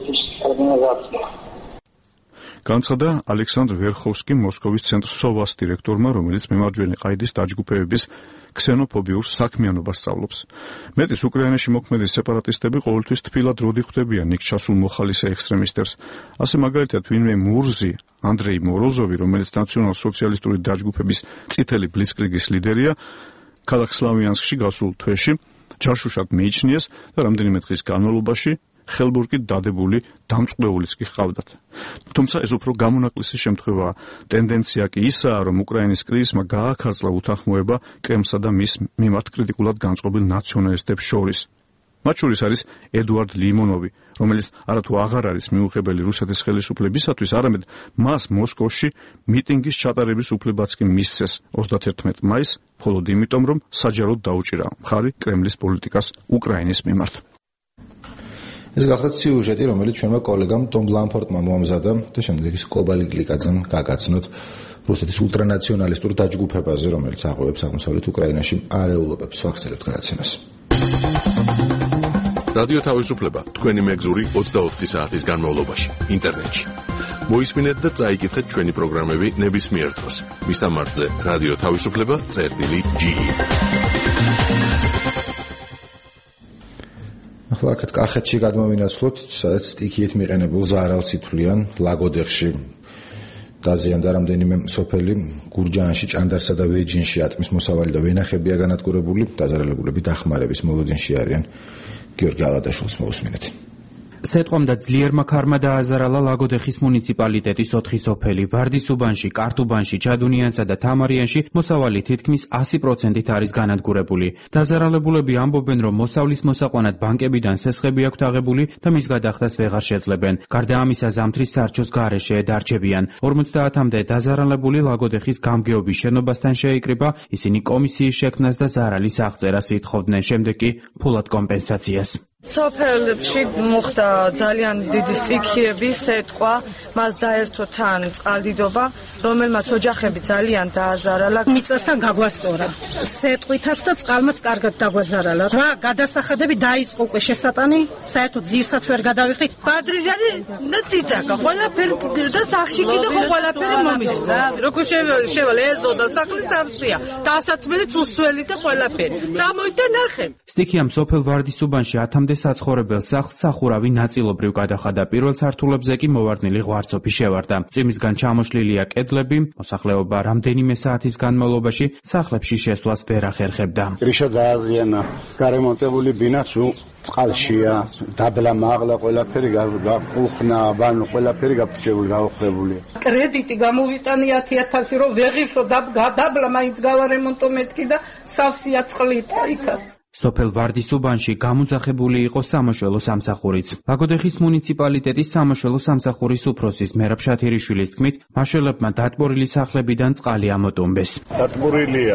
განცხადა ალექსანდრ ვერხოვსკი მოსკოვის ცენტრ სოვას დირექტორმა, რომელიც მემარჯვენე ყაიდის დაჯგუფებების ქსენოფობიურ საქმიანობას სწავლობს. მეტის უკრაინაში მოქმედი სეპარატისტები ყოველთვის თბილად როდი ხვდებიან იქ ჩასულ მოხალისე ექსტრემისტებს. ასე მაგალითად ვინმე მურზი, ანდრეი მოროზოვი, რომელიც ნაციონალ-სოციალისტური დაჯგუფების წითელი ბლიცკრიგის ლიდერია, ქალაქ სლავიანსკში გასულ თვეში ჯაშუშად მიიჩნიეს და რამდენიმე დღის განმავლობაში ხელბურგით დადებული დამწყვლეულიც კი ჰყავდათ. თუმცა ეს უფრო გამონაკლისი შემთხვევაა. ტენდენცია კი ისაა, რომ უკრაინის კრიზისმა გააქარწლა უთანხმოება კრემლსა და მის მიმართ კრიტიკულად განწყობილ ნაციონალისტებს შორის. მათ შორის არის ედუარდ ლიმონოვი, რომელიც არათუ აღარ არის მიუღებელი რუსეთის ხელისუფლებისათვის, არამედ მას მოსკოვში მიტინგის ჩატარების უფლებაც კი მისცეს ოცდაათერთმეტი მაისს, მხოლოდ იმიტომ, რომ საჯაროდ დაუჭირა მხარი კრემლის პოლიტიკას უკრაინის მიმართ. ეს გახლავთ სიუჟეტი, რომელიც ჩვენმა კოლეგამ ტომ ბლანფორტმა მოამზადა და შემდეგ ის კობალი გლიკაძემ გაგაცნოთ რუსეთის ულტრანაციონალისტურ დაჯგუფებაზე, რომელიც აღვევებს აღმოსავლეთ უკრაინაში არეულობებს. ვახცელებთ გადაცემას. რადიო თავისუფლება თქვენი მეგზური ოცდაოთხი საათის განმავლობაში ინტერნეტში. მოისმინეთ და წაიკითხეთ ჩვენი პროგრამები ნებისმიერ დროს. მისამართზე რადიო თავისუფლება წერტილი ჯი. ახლა აქეთ კახეთში გადმოვინაცვლოთ, სადაც სტიქიით მიყენებულ ზარალს ითვლიან ლაგოდეხში. დაზიანდა რამდენიმე სოფელი, გურჯაანში, ჭანდარსა და ვეჯინში ატმის მოსავალი და ვენახებია განადგურებული, დაზარალებულები დახმარების მოლოდინში არიან. გიორგი ალადაშვილს მოусმინეთ. სეტყვამ და ძლიერმა ქარმა დააზარალა ლაგოდეხის მუნიციპალიტეტის ოთხი სოფელი. ვარდისუბანში, კარტუბანში, ჯადუნიანსა და თამარიანში მოსავალი თითქმის ასი პროცენტით არის განადგურებული. დაზარალებულები ამბობენ, რომ მოსავლის მოსაყვანად ბანკებიდან სესხები აქვთ აღებული და მის გადახდას ვეღარ შეძლებენ. გარდა ამისა, ზამთრის სარჩოს გარეშე დარჩებიან. ორმოცდაათამდე დაზარალებული ლაგოდეხის გამგეობის შენობასთან შეიკრიბა, ისინი კომისიის შექმნას და ზარალის აღწერას ითხოვდნენ, შემდეგ კი ფულად კომპენსაციას. სოფელებში მოხდა ძალიან დიდი სტიქიების სეტყვა, მას დაერთო თან წყალდიდობა, რომელმაც ოჯახები ძალიან დააზარალა. მიწასთან გაგვასწორა. სეტყვითაც და წყალმაც კარგად დაგვაზარალა. რა გადასახადები დაიწყო უკვე შესატანი, საერთოდ ძირსაც ვერ გადავიხდი. ბადრიჟანი და თითაკა, ყველაფერი და სახში კიდე ყველაფერი მომისვა. როგორ შევალ ეზო და სახლი სავსეა. დასაცმელიც უსველი და ყველაფერი. წამოვიდა ნახეთ. სტიქიამ სოფელ ვარდისუბანში ათამდე საცხოვრებელ სახლს სახურავი ნაწილობრივ გადახადა. პირველ სართულებზე კი მოვარდნილი ღვარცოფი შევარდა. წვიმისგან ჩამოშლილია კედლები, მოსახლეობა რამდენიმე საათის განმავლობაში სახლებში შესვლას ვერ ახერხებდა. კრიშა გააზიანა, გარემონტებული ბინაც წყალშია, დაბლა მაღლა ყველაფერი გახუხნა, ბანო ყველაფერი გაფუჭებული, გაუხრებული. კრედიტი გამოვიტანი ათი ათასი რომ ვეღირსო დაბლა მაინც გავარემონტო მეთქი და სავსეა წყლით იქაც. სოფელ ვარდისუბანში გამოძახებული იყო სამოშველო სამსახურიც. ლაგოდეხის მუნიციპალიტეტის სამოშველო სამსახურის უფროსის მერაბ შათირიშვილის თქმით, მაშველებმა დატბორილი სახლებიდან წყალი ამოტომბეს. დატბორილია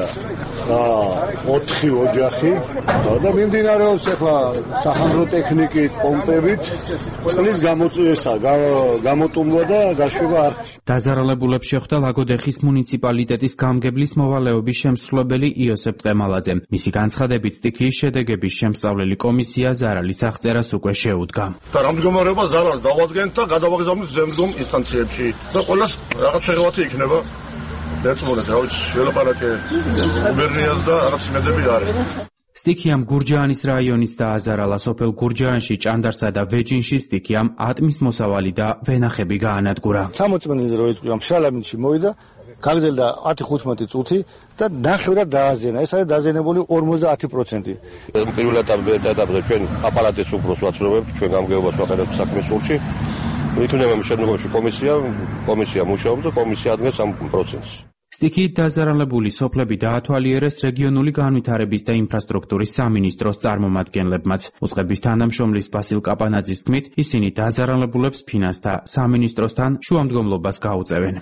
ოთხი ოჯახი და მიმდინარეობს ახლა სახანძრო ტექნიკით, პომპებით წყლის გამოწვევა, გამოტუმბვა და გაშვება არხში. დაზარალებულებს შეხვდა ლაგოდეხის მუნიციპალიტეტის გამგებლის მოვალეობის შემსრულებელი იოსებ ტყემალაძე. მისი განცხადებით სტიქიის შედეგების შემსწავლელი კომისია ზარალის აღწერას უკვე შეუდგა. და რამდგომარეობა ზარალს დავადგენთ და გადავაგზავნით ზემდგომ ინსტანციებში და ყველას რაღაც შეღავათი იქნება. ეცმოდეთ, რა ვიცი, ველაპარაკე გუბერნიას და რაღაც იმედები არის. სტიქიამ გურჯაანის რაიონის დააზარალა. სოფელ გურჯაანში, ჭანდარსა და ვეჯინში სტიქიამ ატმის მოსავალი და ვენახები გაანადგურა. სამოწმენელზე რო იწყო მშრალამინში მოვიდა, გაგრძელდა ათი ხუთმეტი წუთი და ნახევრად დააზიანა. ეს არის დაზიანებული ორმოცდაათი პროცენტი. პირველ ეტაპზე ჩვენ აპარატის უფროს ვაცნობებთ, ჩვენ გამგეობას ვაყენებთ საქმის სულში. იქნება შემდგომში კომისია, კომისია მუშაობს და კომისია ადგენს ამ პროცესს. სტიქიით დაზარალებული სოფლები დაათვალიერეს რეგიონული განვითარების და ინფრასტრუქტურის სამინისტროს წარმომადგენლებმაც. უწყების თანამშრომლის ვასილ კაპანაძის თქმით, ისინი დაზარალებულებს ფინანსთა სამინისტროსთან შუამდგომლობას გაუწევენ.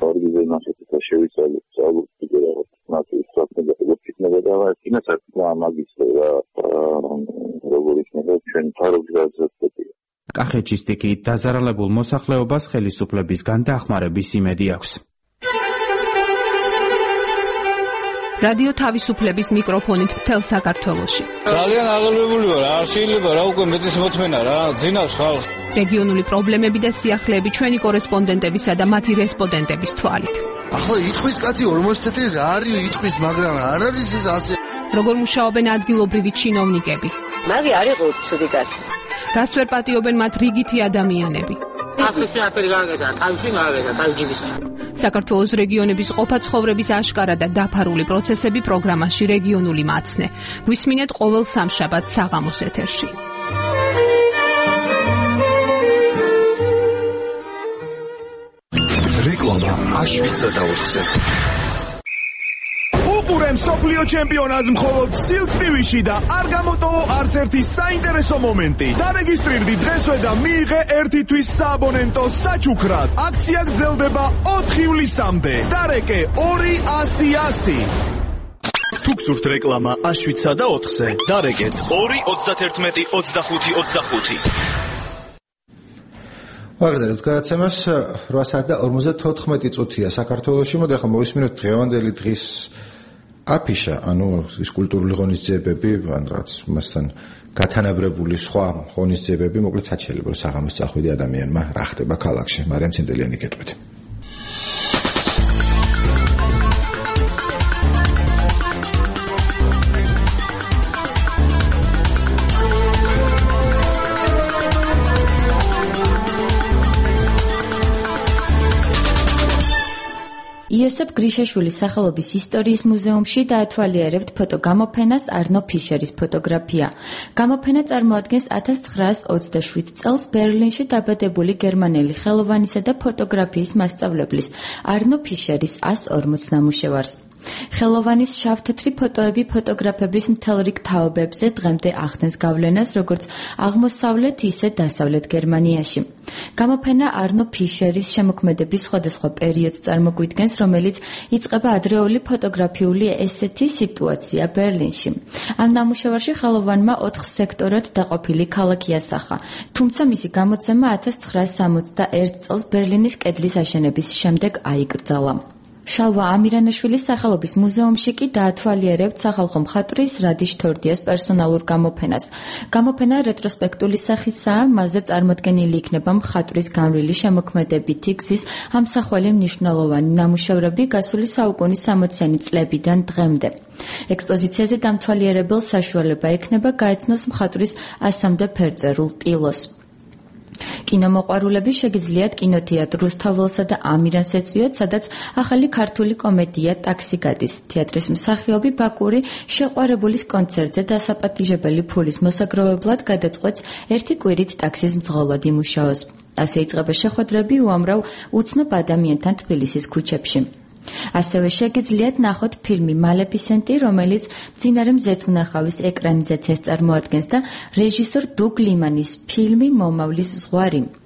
კახეთში სტიქიით დაზარალებულ მოსახლეობას ხელისუფლებისგან დახმარების იმედი აქვს. რადიო თავისუფლების მიკროფონით მთელ საქართველოში. ძალიან აღელვებული ვარ, არ შეიძლება რა უკვე მეტის მოთმენა რა, ძინავს ხალხს. რეგიონული პრობლემები და სიახლეები ჩვენი კორესპონდენტებისა და მათი რესპონდენტების თვალით. ახლა იტყვის კაცი ორმოცი წელი რა არის იტყვის, მაგრამ არ არის ეს ასე. როგორ მუშაობენ ადგილობრივი ჩინოვნიკები? მაგი არ იყო ცუდი კაცი. რას ვერ პატიობენ მათ რიგითი ადამიანები? ახლა შეაფერი გააკეთა, თავში გააკეთა, თავჯიბის. საქართველოს რეგიონების ყოფა ცხოვრების აშკარა და დაფარული პროცესები პროგრამაში რეგიონული მაცნე. გვისმინეთ ყოველ სამშაბათს საღამოს ეთერში. რეკლამა აშვიცა და ოთხზე. უყურე მსოფლიო ჩემპიონატს მხოლოდ Silk ტი ვიში და არ გამოტოვო არც ერთი საინტერესო მომენტი. დარეგისტრირდი დღესვე და მიიღე ერთი თვის სააბონენტო საჩუქრად. აქცია გრძელდება ოთხ ივლისამდე. დარეკე ორი ასი ასი. თუ გსურთ რეკლამა აშვილსა და ოთხზე, დარეკეთ ორი ოცდათერთმეტი ოცდახუთი ოცდახუთი. ვაგრძელებთ გადაცემას რვა საათი და ორმოცდათოთხმეტი წუთია საქართველოში. მოდი ახლა მოვისმინოთ დღევანდელი დღის აფიშა, ანუ ის კულტურული ღონისძიებები, ან რაღაც მასთან გათანაბრებული სხვა ღონისძიებები, მოკლედ საჩიელებ რომ საღამოს წახვიდე ადამიანმა რა ხდება ქალაქში. მარიამ ცინდელიანი გეტყვით. იოსებ გრიშაშვილის სახელობის ისტორიის მუზეუმში დაათვალიერებთ ფოტოგამოფენას არნო ფიშერის ფოტოგრაფია. გამოფენა წარმოადგენს ათას ცხრაას ოცდაშვიდ წელს ბერლინში დაბადებული გერმანელი ხელოვანისა და ფოტოგრაფიის მასწავლებლის არნო ფიშერის ას ორმოც ნამუშევარს. ხელოვანის შავთეთრი ფოტოები ფოტოგრაფების მთელ რიგ თაობებზე დღემდე ახდენს გავლენას როგორც აღმოსავლეთ, ისე დასავლეთ გერმანიაში. გამოფენა არნო ფიშერის შემოქმედების სხვადასხვა პერიოდს წარმოგვიდგენს, რომელიც იწყება ადრეული ფოტოგრაფიული ესეთი სიტუაცია ბერლინში. ამ ნამუშევარში ხელოვანმა ოთხ სექტორად დაყოფილი ქალაქი ასახა, თუმცა მისი გამოცემა ათას ცხრაას სამოცდაერთ წელს ბერლინის კედლის აშენების შემდეგ აიკრძალა. შალვა ამირანაშვილის სახელობის მუზეუმში კი დაათვალიერებთ სახალხო მხატვრის რადი შთორდიას პერსონალურ გამოფენას. გამოფენა რეტროსპექტული სახისაა, მასზე წარმოდგენილი იქნება მხატვრის განვლილი შემოქმედებითი გზის ამსახველი მნიშვნელოვანი ნამუშევრები გასული საუკუნის სამოციანი წლებიდან დღემდე. ექსპოზიციაზე დამთვალიერებელ საშუალება ექნება გაეცნოს მხატვრის ასამდე ფერწერულ ტილოს. კინომოყვარულები შეგიძლიათ კინოთეატრ რუსთაველსა და ამირანს ეწვიოთ, სადაც ახალი ქართული კომედია ტაქსი გადის. თეატრის მსახიობი ბაკური შეყვარებულის კონცერტზე დასაპატიჟებელი ფულის მოსაგროვებლად გადაწყვეტს ერთი კვირით ტაქსის მძღოლად იმუშაოს. ასე იწყება შეხვედრები უამრავ უცნობ ადამიანთან თბილისის ქუჩებში. ასევე შეგიძლიათ ნახოთ ფილმი მალეფისენტი, რომელიც მძინარე მზეთუნახავის ეკრანიზაციას წარმოადგენს და რეჟისორ დუგ ლიმანის ფილმი მომავლის ზღვარი.